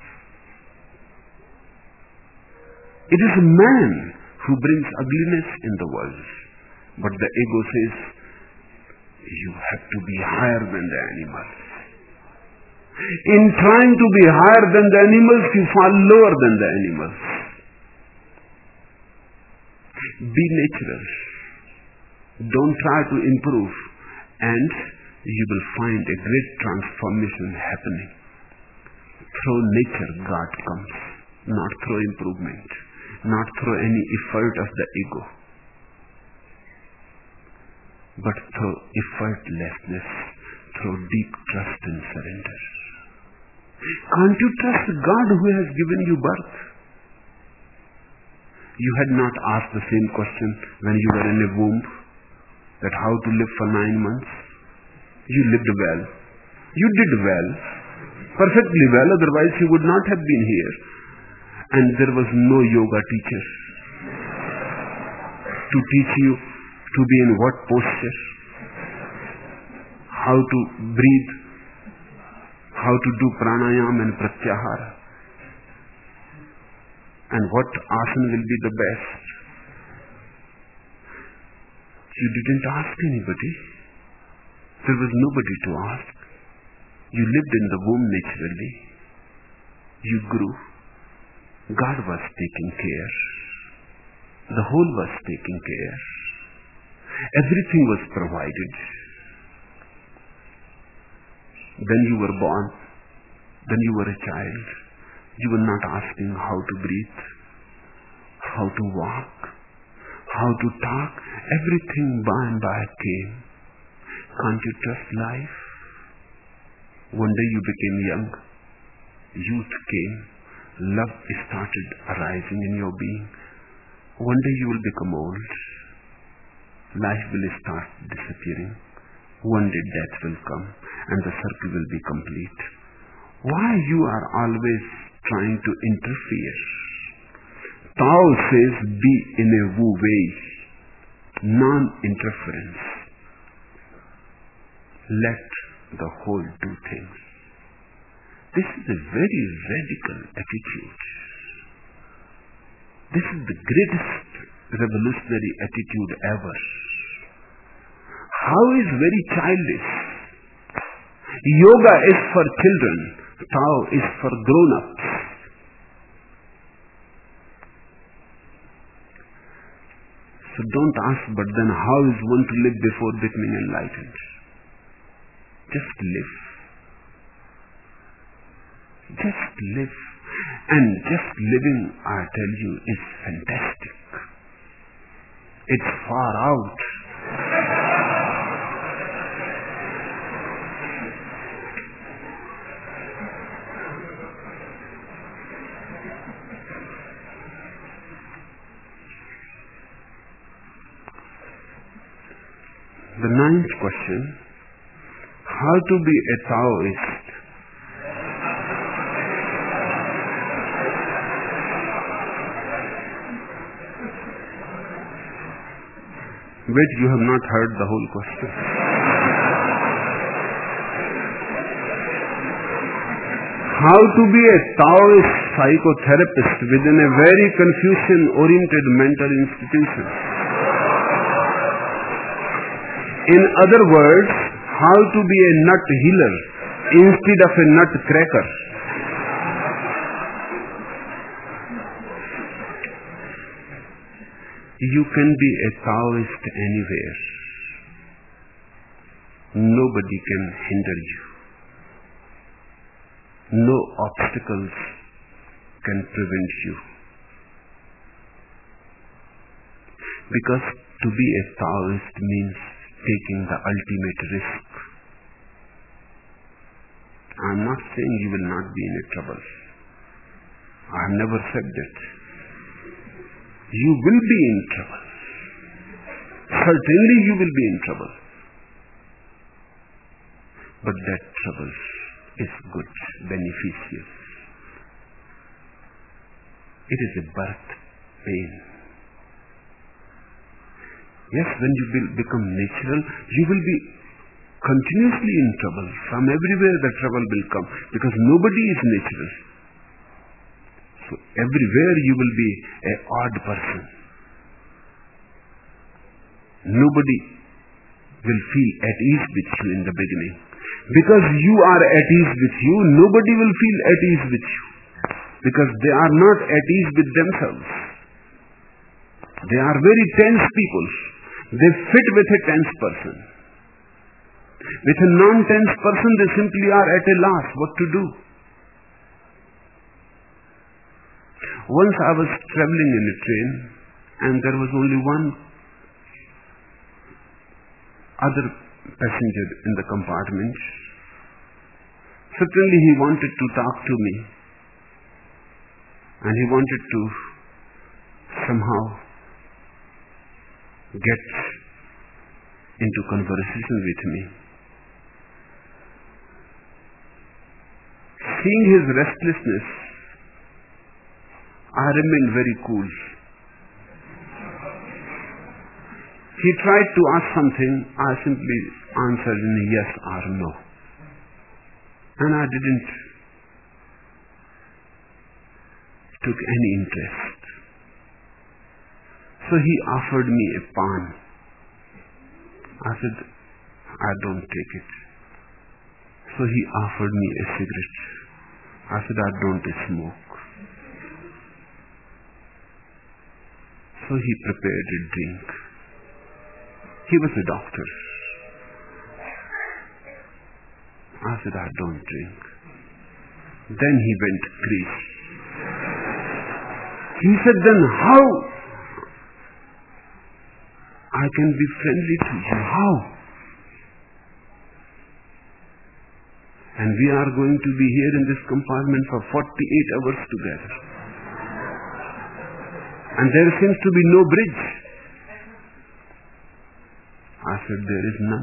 It is man who brings ugliness in the world. But the ego says, you have to be higher than the animals. In trying to be higher than the animals, you fall lower than the animals. Be natural. Don't try to improve, and you will find a great transformation happening. Through nature, God comes, not through improvement, not through any effort of the ego, but through effortlessness, through deep trust and surrender. Can't you trust God who has given you birth? You had not asked the same question when you were in a womb, that how to live for 9 months. You lived well. You did well. Perfectly well, otherwise you would not have been here. And there was no yoga teacher to teach you to be in what posture, how to breathe, how to do pranayama and pratyahara, and what asana will be the best. You didn't ask anybody. There was nobody to ask. You lived in the womb naturally. You grew. God was taking care. The whole was taking care. Everything was provided. Then you were born. Then you were a child. You were not asking how to breathe, how to walk, how to talk. Everything by and by came. Can't you trust life? One day you became young. Youth came. Love started arising in your being. One day you will become old. Life will start disappearing. One day death will come and the circle will be complete. Why you are always trying to interfere? Tao says be in a Wu way, non-interference. Let the whole do things. This is a very radical attitude. This is the greatest revolutionary attitude ever. How is very childish. Yoga is for children. Tao is for grown-ups. So don't ask, but then how is one to live before becoming enlightened? Just live. Just live. And just living, I tell you, is fantastic. It's far out. The 9th question, how to be a Taoist? Wait, you have not heard the whole question. how to be a Taoist psychotherapist within a very Confucian-oriented mental institution. In other words, how to be a nut healer instead of a nut cracker. You can be a Taoist anywhere. Nobody can hinder you. No obstacles can prevent you. Because to be a Taoist means taking the ultimate risk. I am not saying you will not be in a trouble. I have never said that. You will be in trouble. Certainly you will be in trouble. But that trouble is good, beneficial. It is a birth pain. Yes, when you will become natural, you will be continuously in trouble. From everywhere the trouble will come, because nobody is natural. So everywhere you will be an odd person. Nobody will feel at ease with you in the beginning. Because you are at ease with you, nobody will feel at ease with you. Because they are not at ease with themselves. They are very tense people. They fit with a tense person. With a non-tense person, they simply are at a loss what to do. Once I was traveling in a train and there was only one other passenger in the compartment. Certainly he wanted to talk to me and he wanted to somehow get into conversation with me. Seeing his restlessness, I remained very cool. He tried to ask something, I simply answered in yes or no. And I didn't took any interest. So he offered me a pan. I said, I don't take it. So he offered me a cigarette. I said, I don't smoke. So he prepared a drink. He was a doctor. I said, I don't drink. Then he went crazy. He said, then how I can be friendly to you? How? And we are going to be here in this compartment for 48 hours together. And there seems to be no bridge. I said, there is none.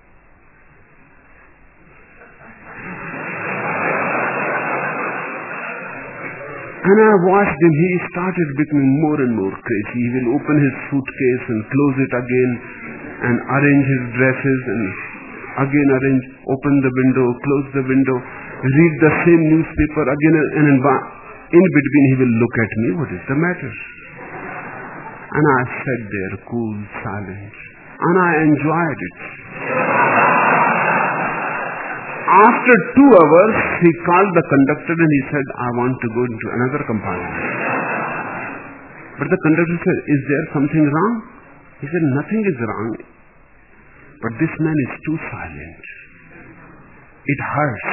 And I watched him. He started becoming more and more crazy. He will open his suitcase and close it again and arrange his dresses and again arrange, open the window, close the window, read the same newspaper again, and in between he will look at me. What is the matter? And I sat there cool, silent. And I enjoyed it. After 2 hours, he called the conductor and he said, I want to go into another compartment. But the conductor said, is there something wrong? He said, nothing is wrong. But this man is too silent. It hurts.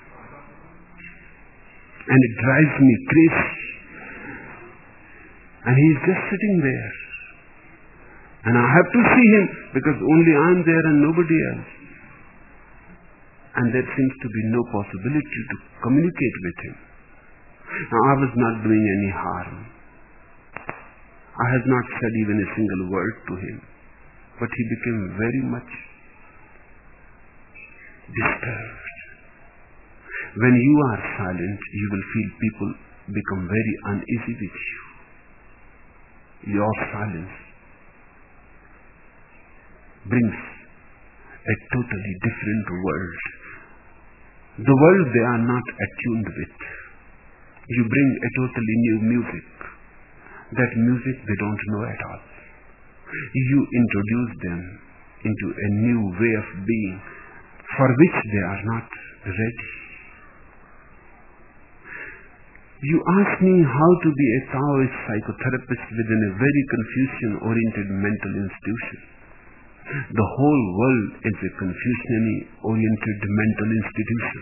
And it drives me crazy. And he is just sitting there. And I have to see him because only I am there and nobody else. And there seems to be no possibility to communicate with him. Now I was not doing any harm. I had not said even a single word to him. But he became very much disturbed. When you are silent, you will feel people become very uneasy with you. Your silence brings a totally different world The world they are not attuned with. You bring a totally new music. That music they don't know at all. You introduce them into a new way of being for which they are not ready. You ask me how to be a Taoist psychotherapist within a very Confucian-oriented mental institution. The whole world is a Confucian-oriented mental institution.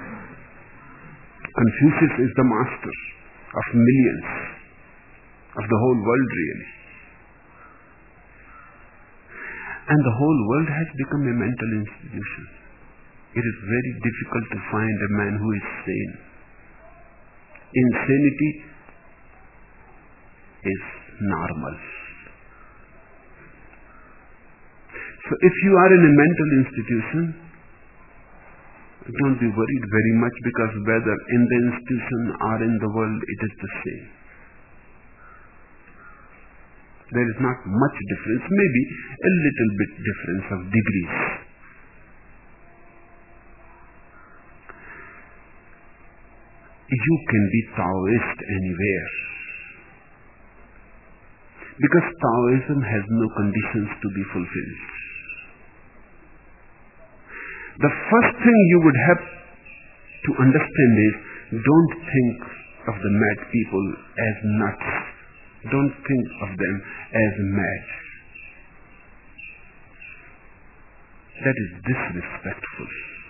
Confucius is the master of millions, of the whole world really. And the whole world has become a mental institution. It is very difficult to find a man who is sane. Insanity is normal. So if you are in a mental institution, don't be worried very much, because whether in the institution or in the world, it is the same. There is not much difference, maybe a little bit difference of degrees. You can be Taoist anywhere, because Taoism has no conditions to be fulfilled. The first thing you would have to understand is, don't think of the mad people as nuts. Don't think of them as mad. That is disrespectful.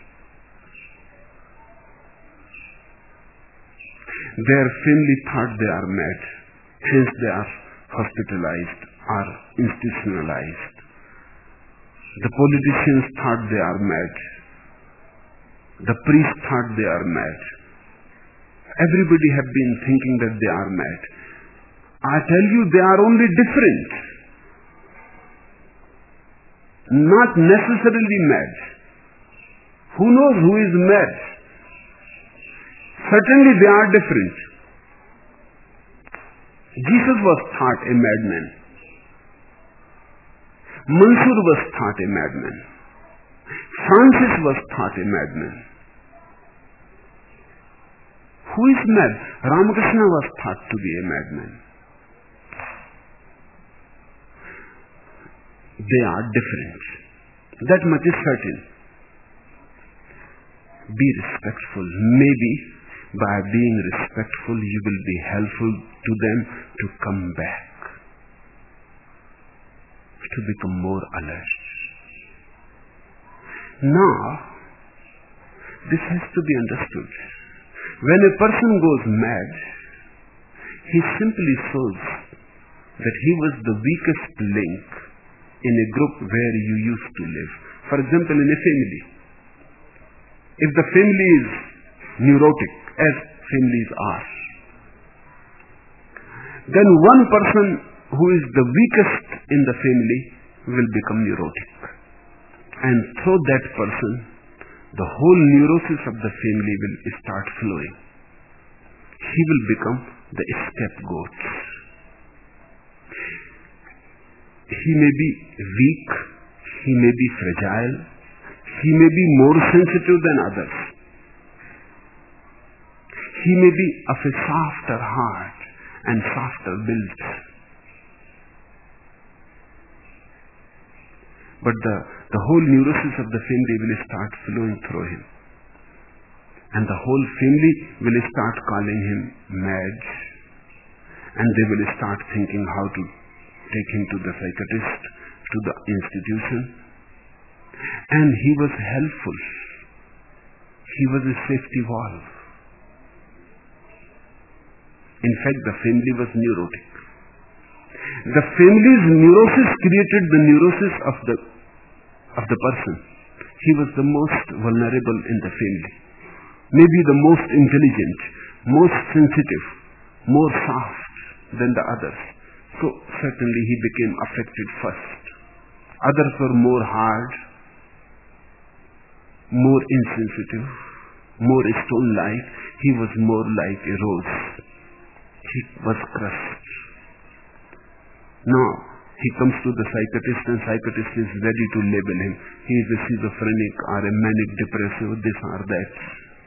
Their family thought they are mad, hence they are hospitalized or institutionalized. The politicians thought they are mad. The priests thought they are mad. Everybody have been thinking that they are mad. I tell you, they are only different. Not necessarily mad. Who knows who is mad? Certainly they are different. Jesus was thought a madman. Mansur was thought a madman. Francis was thought a madman. Who is mad? Ramakrishna was thought to be a madman. They are different. That much is certain. Be respectful. Maybe by being respectful, you will be helpful to them to come back, to become more alert. Now, this has to be understood. When a person goes mad, he simply shows that he was the weakest link in a group where you used to live. For example, in a family. If the family is neurotic, as families are, then one person who is the weakest in the family will become neurotic. And through that person, the whole neurosis of the family will start flowing. He will become the scapegoat. He may be weak, he may be fragile, he may be more sensitive than others. He may be of a softer heart and softer build. But the whole neurosis of the family will start flowing through him. And the whole family will start calling him mad. And they will start thinking how to take him to the psychiatrist, to the institution. And he was helpful. He was a safety valve. In fact, the family was neurotic. The family's neurosis created the neurosis of the person. He was the most vulnerable in the family. Maybe the most intelligent, most sensitive, more soft than the others. So certainly he became affected first. Others were more hard, more insensitive, more stone-like. He was more like a rose. He was crushed. Now, he comes to the psychiatrist, and psychiatrist is ready to label him. He is a schizophrenic or a manic depressive, this or that.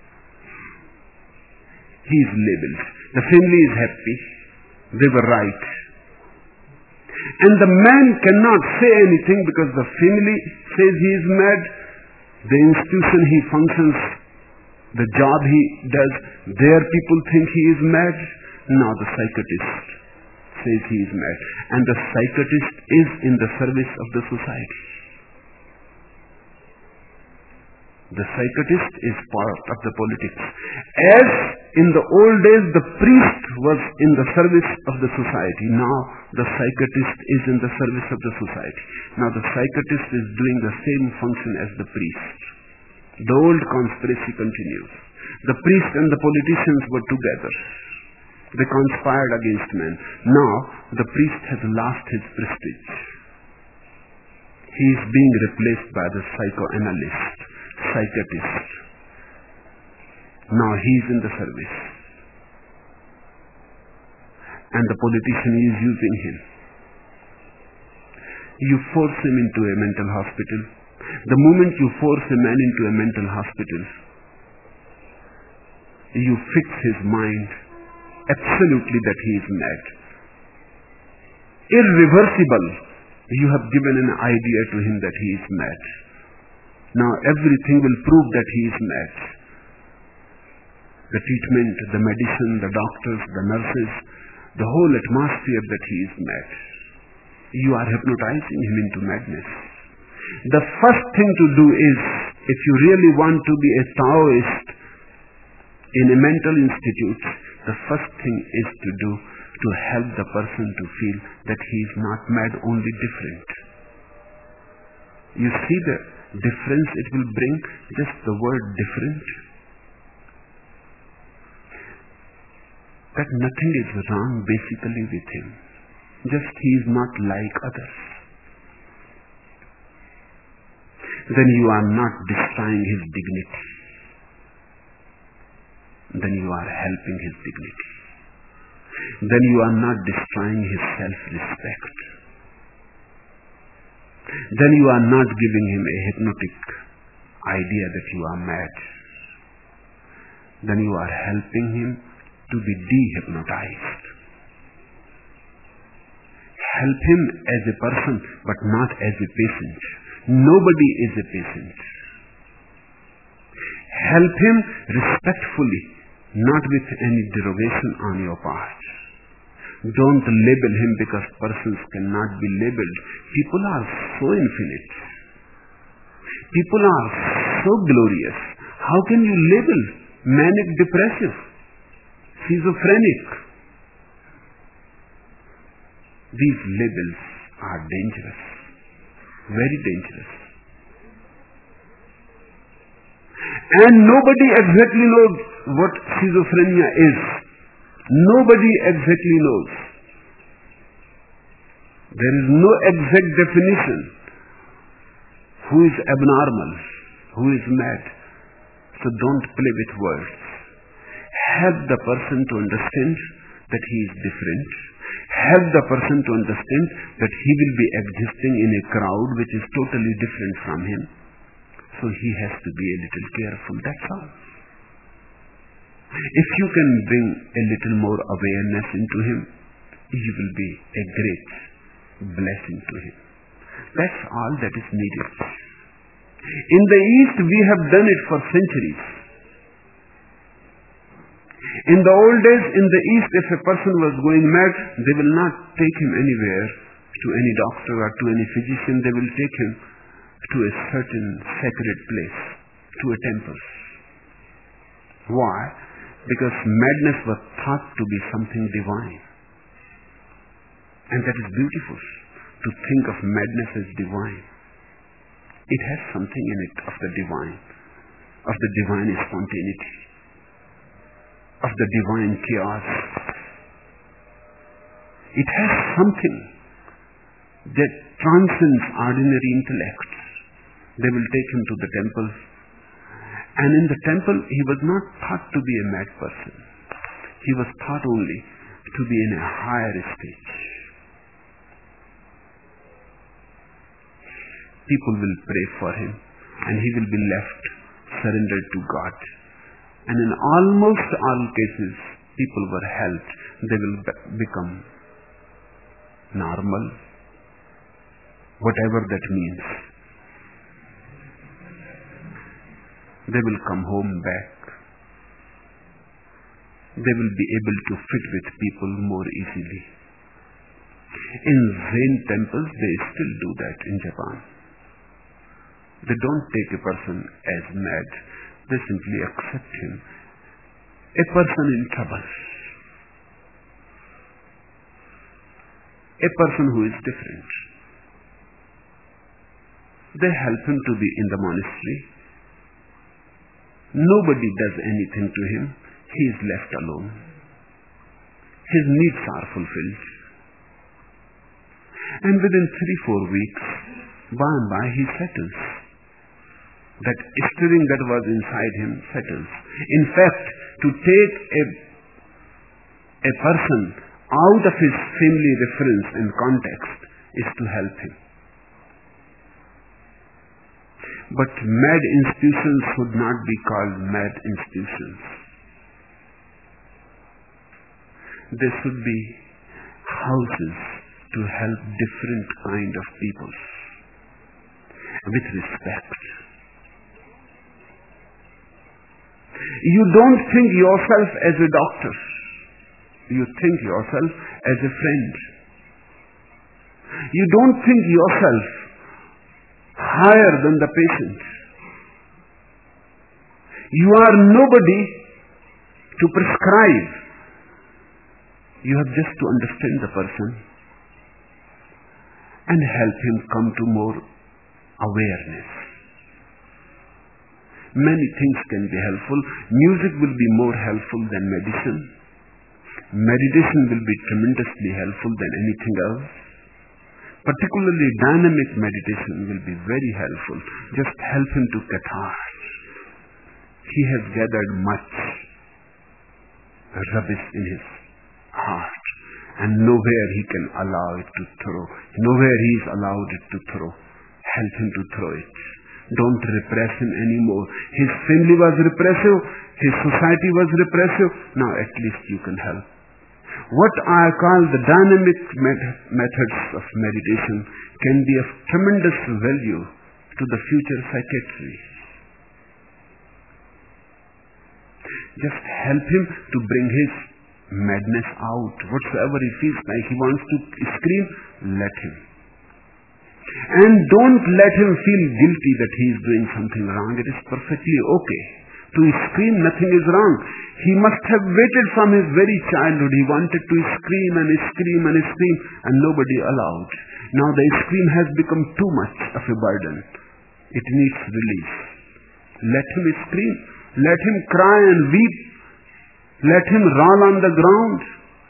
He is labeled. The family is happy. They were right. And the man cannot say anything because the family says he is mad. The institution he functions, the job he does, their people think he is mad. Now the psychiatrist says he is mad. And the psychiatrist is in the service of the society. The psychiatrist is part of the politics. As in the old days the priest was in the service of the society, now the psychiatrist is in the service of the society. Now the psychiatrist is doing the same function as the priest. The old conspiracy continues. The priest and the politicians were together. They conspired against man. Now the priest has lost his prestige. He is being replaced by the psychoanalyst, psychiatrist. Now he is in the service. And the politician is using him. You force him into a mental hospital. The moment you force a man into a mental hospital, you fix his mind absolutely that he is mad. Irreversible. You have given an idea to him that he is mad. Now everything will prove that he is mad. The treatment, the medicine, the doctors, the nurses, the whole atmosphere that he is mad. You are hypnotizing him into madness. The first thing to do is, if you really want to be a Taoist in a mental institute, the first thing is to do to help the person to feel that he is not mad, only different. You see the difference it will bring, just the word different? That nothing is wrong basically with him. Just he is not like others. Then you are not destroying his dignity. Then you are helping his dignity. Then you are not destroying his self-respect. Then you are not giving him a hypnotic idea that you are mad. Then you are helping him to be de-hypnotized. Help him as a person, but not as a patient. Nobody is a patient. Help him respectfully, not with any derogation on your part. Don't label him, because persons cannot be labeled. People are so infinite. People are so glorious. How can you label manic depressive, schizophrenic? These labels are dangerous, very dangerous. And nobody exactly knows what schizophrenia is. Nobody exactly knows. There is no exact definition. Who is abnormal? Who is mad? So don't play with words. Help the person to understand that he is different. Help the person to understand that he will be existing in a crowd which is totally different from him. So he has to be a little careful, that's all. If you can bring a little more awareness into him, you will be a great blessing to him. That's all that is needed. In the East, we have done it for centuries. In the old days, in the East, if a person was going mad, they will not take him anywhere, to any doctor or to any physician. They will take him to a certain sacred place, to a temple. Why? Because madness was thought to be something divine. And that is beautiful, to think of madness as divine. It has something in it of the divine spontaneity, of the divine chaos. It has something that transcends ordinary intellect. They will take him to the temple. And in the temple, he was not thought to be a mad person. He was thought only to be in a higher stage. People will pray for him, and he will be left surrendered to God. And in almost all cases, people were helped. They will become normal, whatever that means. They will come home back. They will be able to fit with people more easily. In Zen temples, they still do that in Japan. They don't take a person as mad. They simply accept him. A person in trouble. A person who is different. They help him to be in the monastery. Nobody does anything to him. He is left alone. His needs are fulfilled. And within 3-4 weeks, by and by he settles. That stirring that was inside him settles. In fact, to take a person out of his family reference and context is to help him. But mad institutions should not be called mad institutions. They should be houses to help different kind of people with respect. You don't think yourself as a doctor. You think yourself as a friend. You don't think yourself higher than the patient. You are nobody to prescribe. You have just to understand the person and help him come to more awareness. Many things can be helpful. Music will be more helpful than medicine. Meditation will be tremendously helpful than anything else. Particularly dynamic meditation will be very helpful. Just help him to catharsis. He has gathered much rubbish in his heart, and nowhere he can allow it to throw. Nowhere he is allowed it to throw. Help him to throw it. Don't repress him anymore. His family was repressive. His society was repressive. Now at least you can help. What I call the dynamic methods of meditation can be of tremendous value to the future psychiatry. Just help him to bring his madness out. Whatsoever he feels like he wants to scream, let him. And don't let him feel guilty that he is doing something wrong. It is perfectly okay. To scream, nothing is wrong. He must have waited from his very childhood. He wanted to scream and scream and scream, and nobody allowed. Now the scream has become too much of a burden. It needs release. Let him scream. Let him cry and weep. Let him roll on the ground.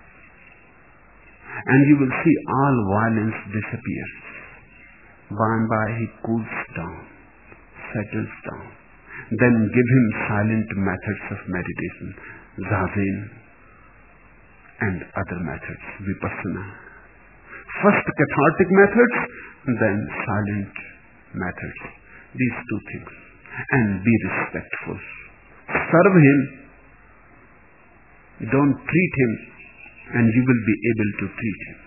And you will see all violence disappears. By and by he cools down, settles down. Then give him silent methods of meditation, zazen and other methods, vipassana. First cathartic methods, then silent methods. These two things. And be respectful. Serve him. Don't treat him, and you will be able to treat him.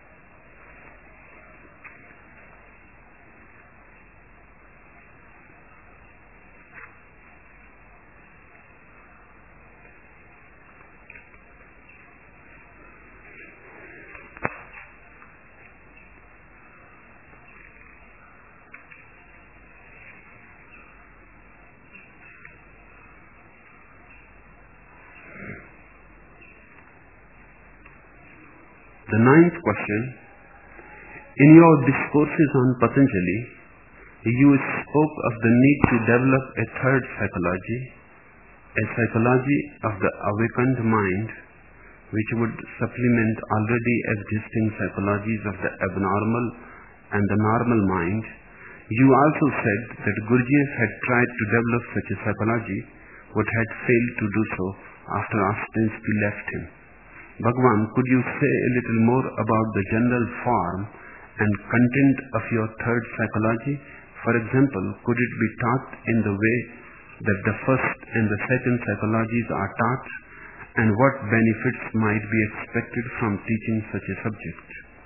The ninth question. In your discourses on Patanjali, you spoke of the need to develop a third psychology, a psychology of the awakened mind, which would supplement already existing psychologies of the abnormal and the normal mind. You also said that Gurdjieff had tried to develop such a psychology, but had failed to do so after Ostrensky left him. Bhagwan, could you say a little more about the general form and content of your third psychology? For example, could it be taught in the way that the first and the second psychologies are taught and what benefits might be expected from teaching such a subject.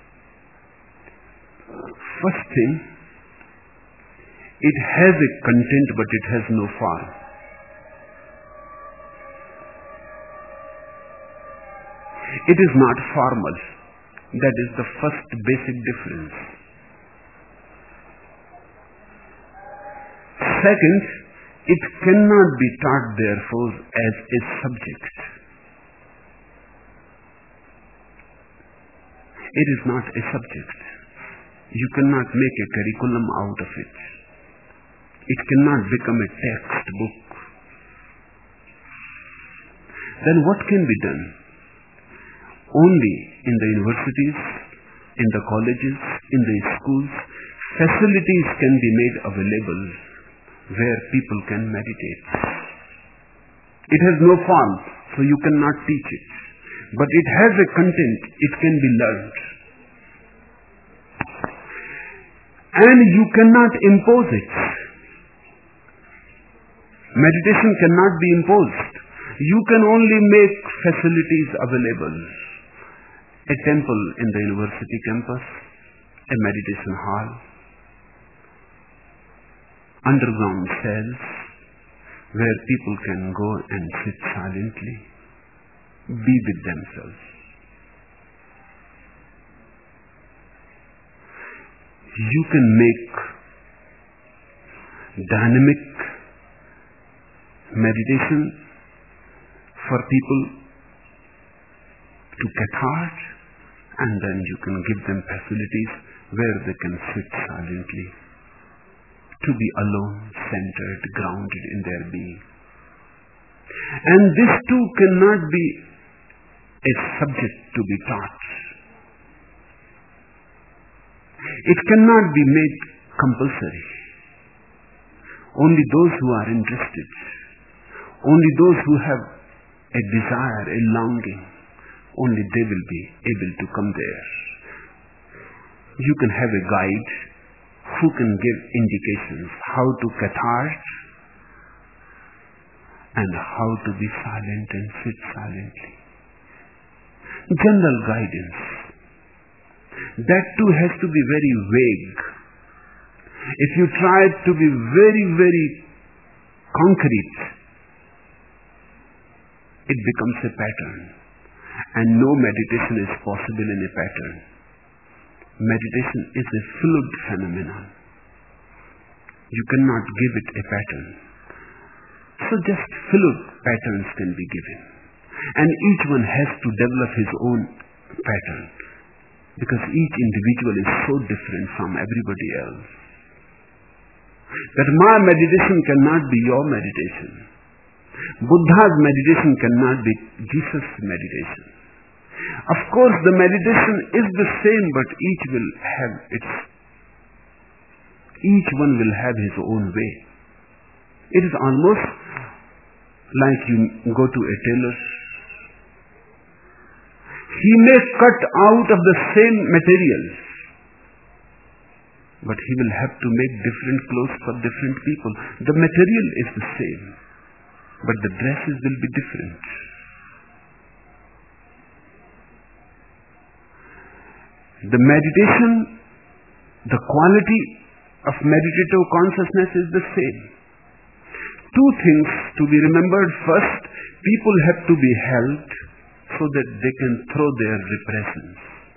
First thing, it has a content but it has no form. It is not formal. That is the first basic difference. Second, it cannot be taught therefore as a subject. It is not a subject. You cannot make a curriculum out of it. It cannot become a textbook. Then what can be done? Only in the universities, in the colleges, in the schools, facilities can be made available where people can meditate. It has no form, so you cannot teach it. But it has a content, it can be learned. And you cannot impose it. Meditation cannot be imposed. You can only make facilities available. A temple in the university campus, a meditation hall, underground cells where people can go and sit silently, be with themselves. You can make dynamic meditation for people to get heart, and then you can give them facilities where they can sit silently, to be alone, centered, grounded in their being. And this too cannot be a subject to be taught. It cannot be made compulsory. Only those who are interested, only those who have a desire, a longing, only they will be able to come there. You can have a guide who can give indications how to catharsis and how to be silent and sit silently. General guidance. That too has to be very vague. If you try to be very, very concrete, it becomes a pattern. And no meditation is possible in a pattern. Meditation is a fluid phenomenon. You cannot give it a pattern. So just fluid patterns can be given. And each one has to develop his own pattern. Because each individual is so different from everybody else. That my meditation cannot be your meditation. Buddha's meditation cannot be Jesus' meditation. Of course, the meditation is the same, but each one will have his own way. It is almost like you go to a tailor. He may cut out of the same materials, but he will have to make different clothes for different people. The material is the same, but the dresses will be different. The meditation, the quality of meditative consciousness is the same. Two things to be remembered. First, people have to be helped so that they can throw their repressions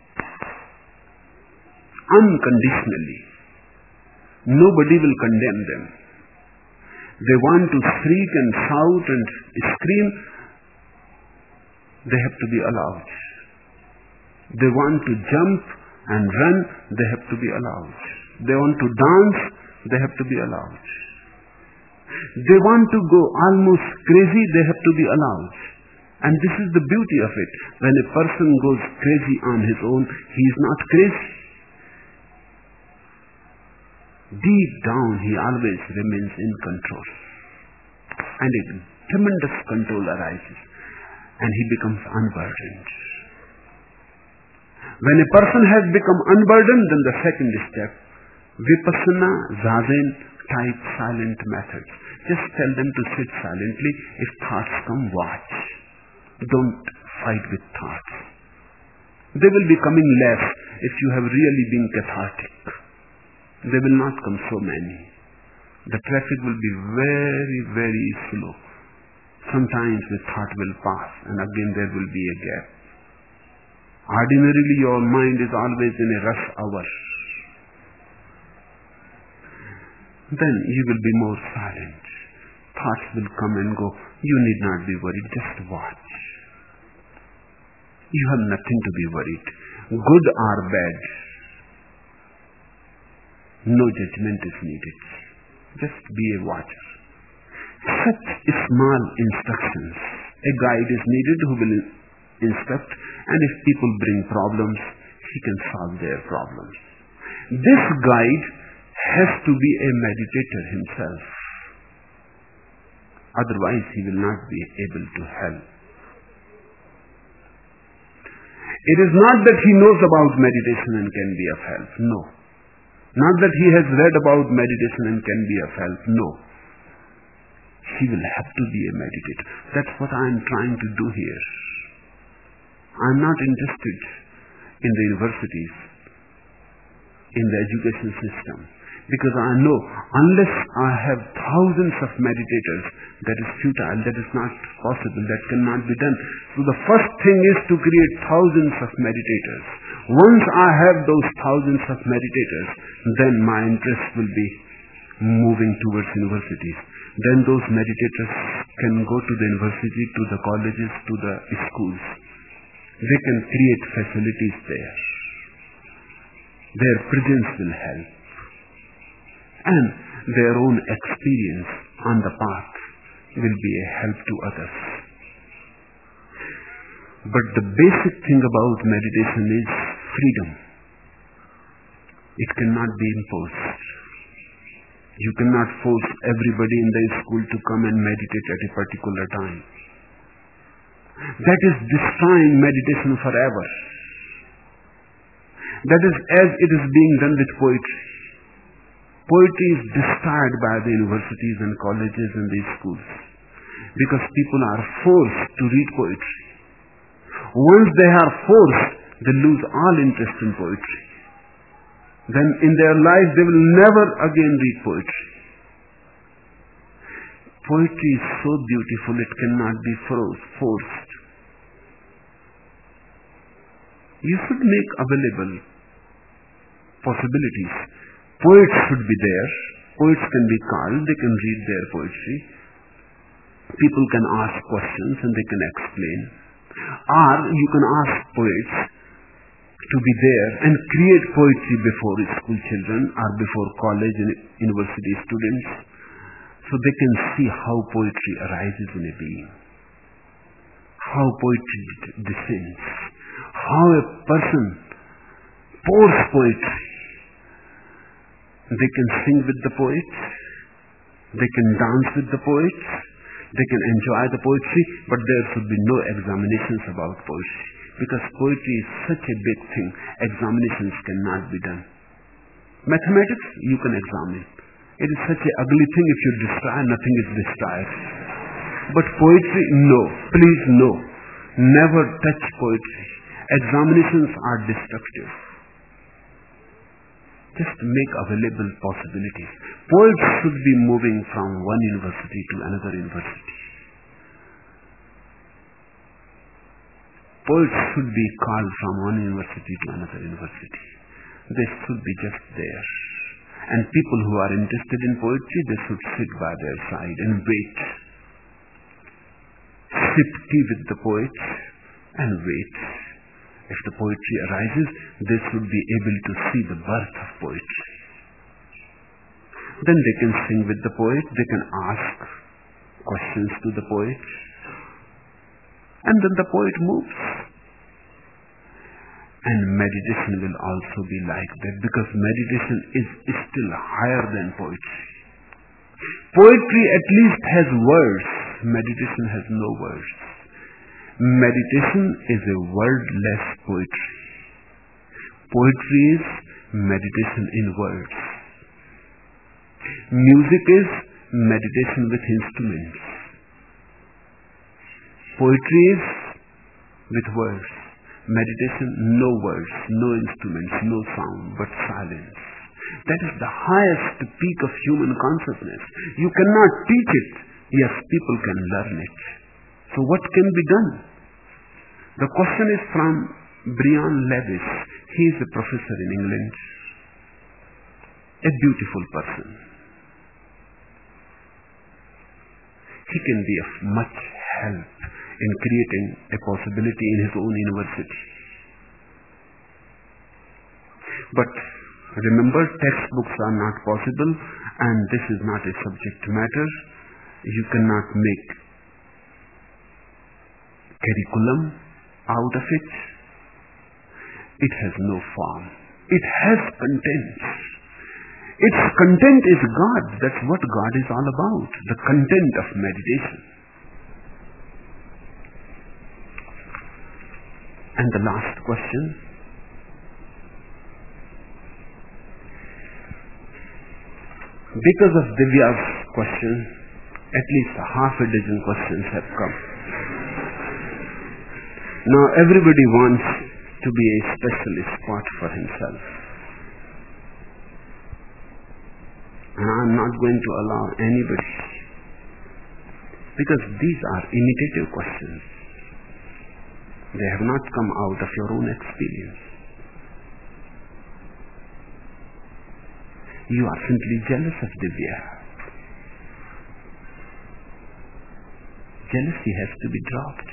unconditionally. Nobody will condemn them. They want to shriek and shout and scream, they have to be allowed. They want to jump and run, they have to be allowed. They want to dance, they have to be allowed. They want to go almost crazy, they have to be allowed. And this is the beauty of it. When a person goes crazy on his own, he is not crazy. Deep down, he always remains in control. And a tremendous control arises. And he becomes unburdened. When a person has become unburdened, then the second step, vipassana, zazen type silent methods. Just tell them to sit silently. If thoughts come, watch. Don't fight with thoughts. They will be coming less if you have really been cathartic. They will not come so many. The traffic will be very, very slow. Sometimes the thought will pass and again there will be a gap. Ordinarily your mind is always in a rush hour. Then you will be more silent. Thoughts will come and go. You need not be worried. Just watch. You have nothing to be worried. Good or bad. No judgment is needed. Just be a watcher. Such small instructions. A guide is needed who will instruct, and if people bring problems, he can solve their problems. This guide has to be a meditator himself. Otherwise, he will not be able to help. It is not that he knows about meditation and can be of help. No. Not that he has read about meditation and can be of help. No. He will have to be a meditator. That's what I am trying to do here. I am not interested in the universities, in the education system, because I know unless I have thousands of meditators, that is futile, that is not possible, that cannot be done. So the first thing is to create thousands of meditators. Once I have those thousands of meditators, then my interest will be moving towards universities. Then those meditators can go to the university, to the colleges, to the schools. They can create facilities there. Their presence will help. And their own experience on the path will be a help to others. But the basic thing about meditation is freedom. It cannot be imposed. You cannot force everybody in the school to come and meditate at a particular time. That is destroying meditation forever. That is as it is being done with poetry. Poetry is destroyed by the universities and colleges and the schools because people are forced to read poetry. Once they are forced, they lose all interest in poetry. Then in their life they will never again read poetry. Poetry is so beautiful it cannot be forced. You should make available possibilities. Poets should be there. Poets can be called. They can read their poetry. People can ask questions and they can explain. Or you can ask poets to be there and create poetry before school children or before college and university students, so they can see how poetry arises in a being, how poetry descends, how a person pours poetry. They can sing with the poets, they can dance with the poets, they can enjoy the poetry, but there should be no examinations about poetry. Because poetry is such a big thing, examinations cannot be done. Mathematics, you can examine. It is such an ugly thing, if you destroy, nothing is destroyed. But poetry, no. Please, no. Never touch poetry. Examinations are destructive. Just make available possibilities. Poets should be moving from one university to another university. Poets should be called from one university to another university. They should be just there. And people who are interested in poetry, they should sit by their side and wait. Sip tea with the poets and wait. If the poetry arises, they should be able to see the birth of poetry. Then they can sing with the poet, they can ask questions to the poet, and then the poet moves. And meditation will also be like that, because meditation is still higher than poetry. Poetry at least has words. Meditation has no words. Meditation is a wordless poetry. Poetry is meditation in words. Music is meditation with instruments. Poetry is with words. Meditation, no words, no instruments, no sound, but silence. That is the highest peak of human consciousness. You cannot teach it. Yes, people can learn it. So what can be done? The question is from Brian Lewis. He is a professor in England. A beautiful person. He can be of much help in creating a possibility in his own university. But remember, textbooks are not possible, and this is not a subject matter. You cannot make curriculum out of it. It has no form. It has content. Its content is God. That's what God is all about. The content of meditation. And the last question. Because of Divya's question, at least half a dozen questions have come. Now everybody wants to be a special spot for himself. And I'm not going to allow anybody, because these are imitative questions. They have not come out of your own experience. You are simply jealous of Divya. Jealousy has to be dropped.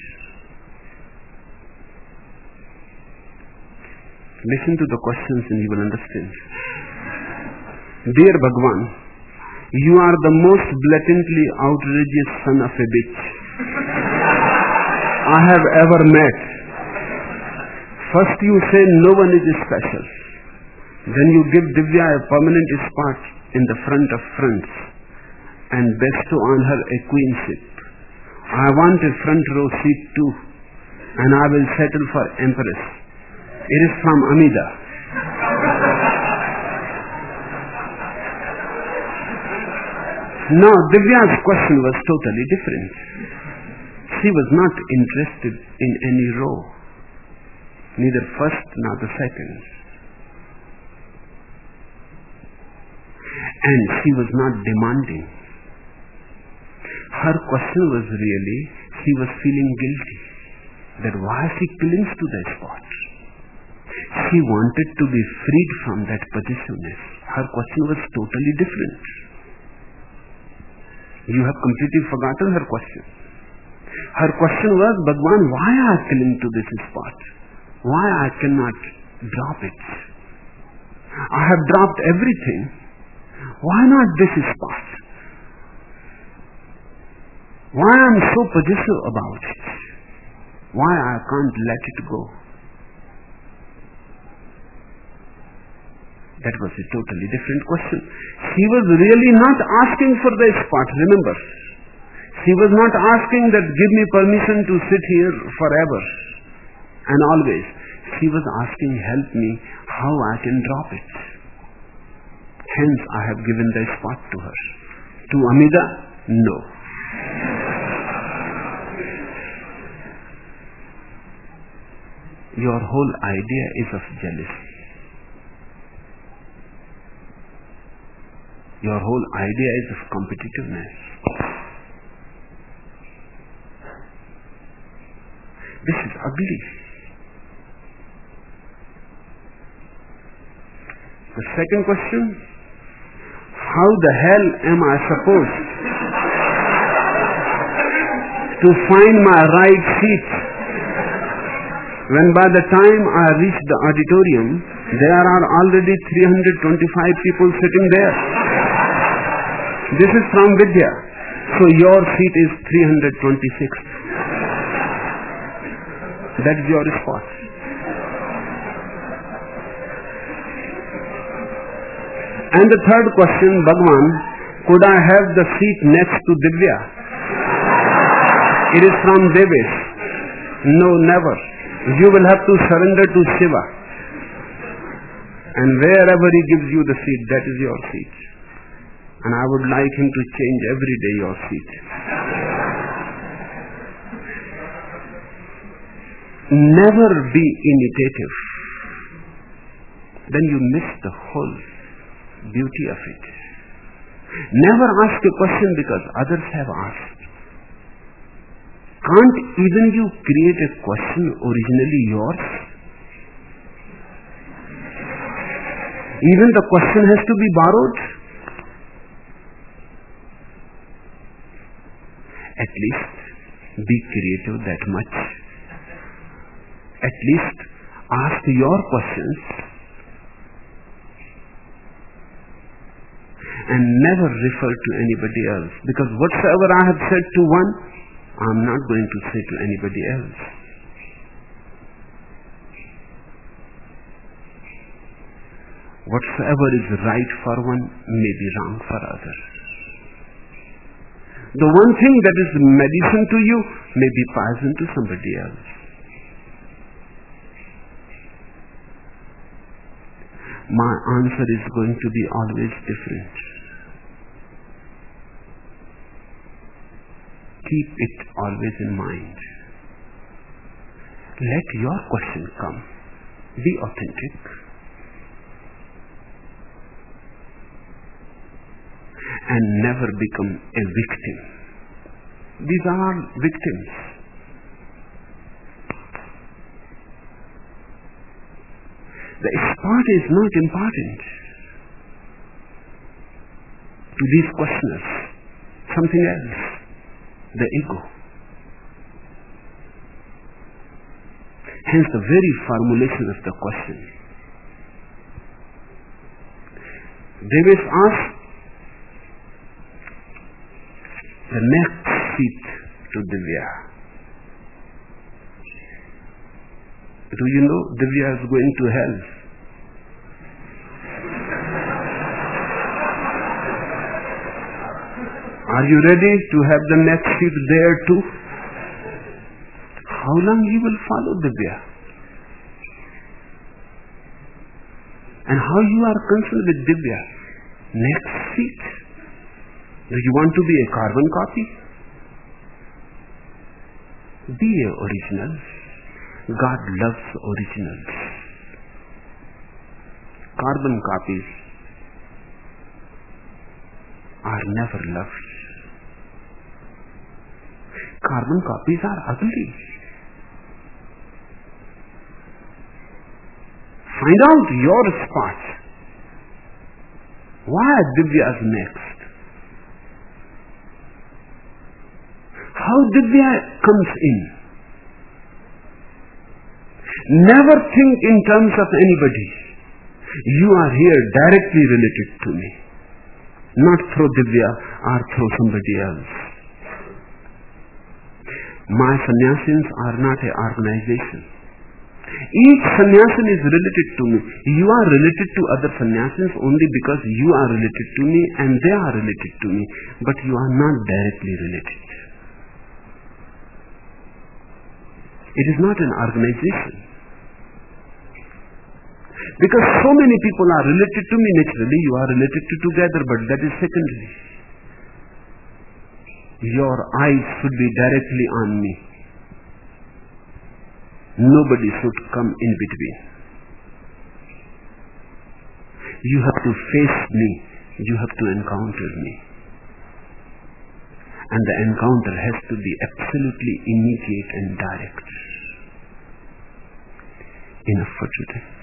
Listen to the questions and you will understand. Dear Bhagwan, you are the most blatantly outrageous son of a bitch I have ever met. First you say no one is special. Then you give Divya a permanent spot in the front of friends and bestow on her a queenship. I want a front row seat too, and I will settle for Empress. It is from Amida. Now Divya's question was totally different. She was not interested in any row, neither first nor the second. And she was not demanding. Her question was really, she was feeling guilty that why she clings to that spot. She wanted to be freed from that possessiveness. Her question was totally different. You have completely forgotten her question. Her question was, Bhagwan, why I cling to this spot? Why I cannot drop it? I have dropped everything. Why not this spot? Why I am so possessive about it? Why I can't let it go? That was a totally different question. She was really not asking for the spot, remember. She was not asking that give me permission to sit here forever and always. She was asking, help me how I can drop it. Hence I have given the spot to her. To Amida, no. Your whole idea is of jealousy. Your whole idea is of competitiveness. This is ugly. The second question, how the hell am I supposed to find my right seat when by the time I reach the auditorium, there are already 325 people sitting there? This is from Vidya. So your seat is 326th. That is your spot. And the third question, Bhagwan, could I have the seat next to Divya? It is from Devesh. No, never. You will have to surrender to Shiva. And wherever he gives you the seat, that is your seat. and I would like him to change every day your seat. Never be imitative. Then you miss the whole beauty of it. Never ask a question because others have asked. Can't even you create a question originally yours? Even the question has to be borrowed? At least be creative that much. At least ask your questions and never refer to anybody else, because whatsoever I have said to one, I am not going to say to anybody else. Whatsoever is right for one may be wrong for others. The one thing that is medicine to you may be poison to somebody else. My answer is going to be always different. Keep it always in mind. Let your question come. Be authentic. And never become a victim. These are all victims. The spot is not important to these questioners. Something else. The ego. Hence the very formulation of the question. Davis asked the next seat to Divya. Do you know Divya is going to hell? Are you ready to have the next seat there too? How long you will follow Divya? And how you are concerned with Divya? Next seat. Do you want to be a carbon copy? Be a original. God loves originals. Carbon copies are never loved. Carbon copies are ugly. Find out your spot. Why Divya is next? How Divya comes in. Never think in terms of anybody. You are here directly related to me. Not through Divya or through somebody else. My sannyasins are not an organization. Each sannyasin is related to me. You are related to other sannyasins only because you are related to me and they are related to me. But you are not directly related. It is not an organization. Because so many people are related to me naturally, you are related to together, but that is secondary. Your eyes should be directly on me. Nobody should come in between. You have to face me. You have to encounter me. And the encounter has to be absolutely immediate and direct. Enough for today.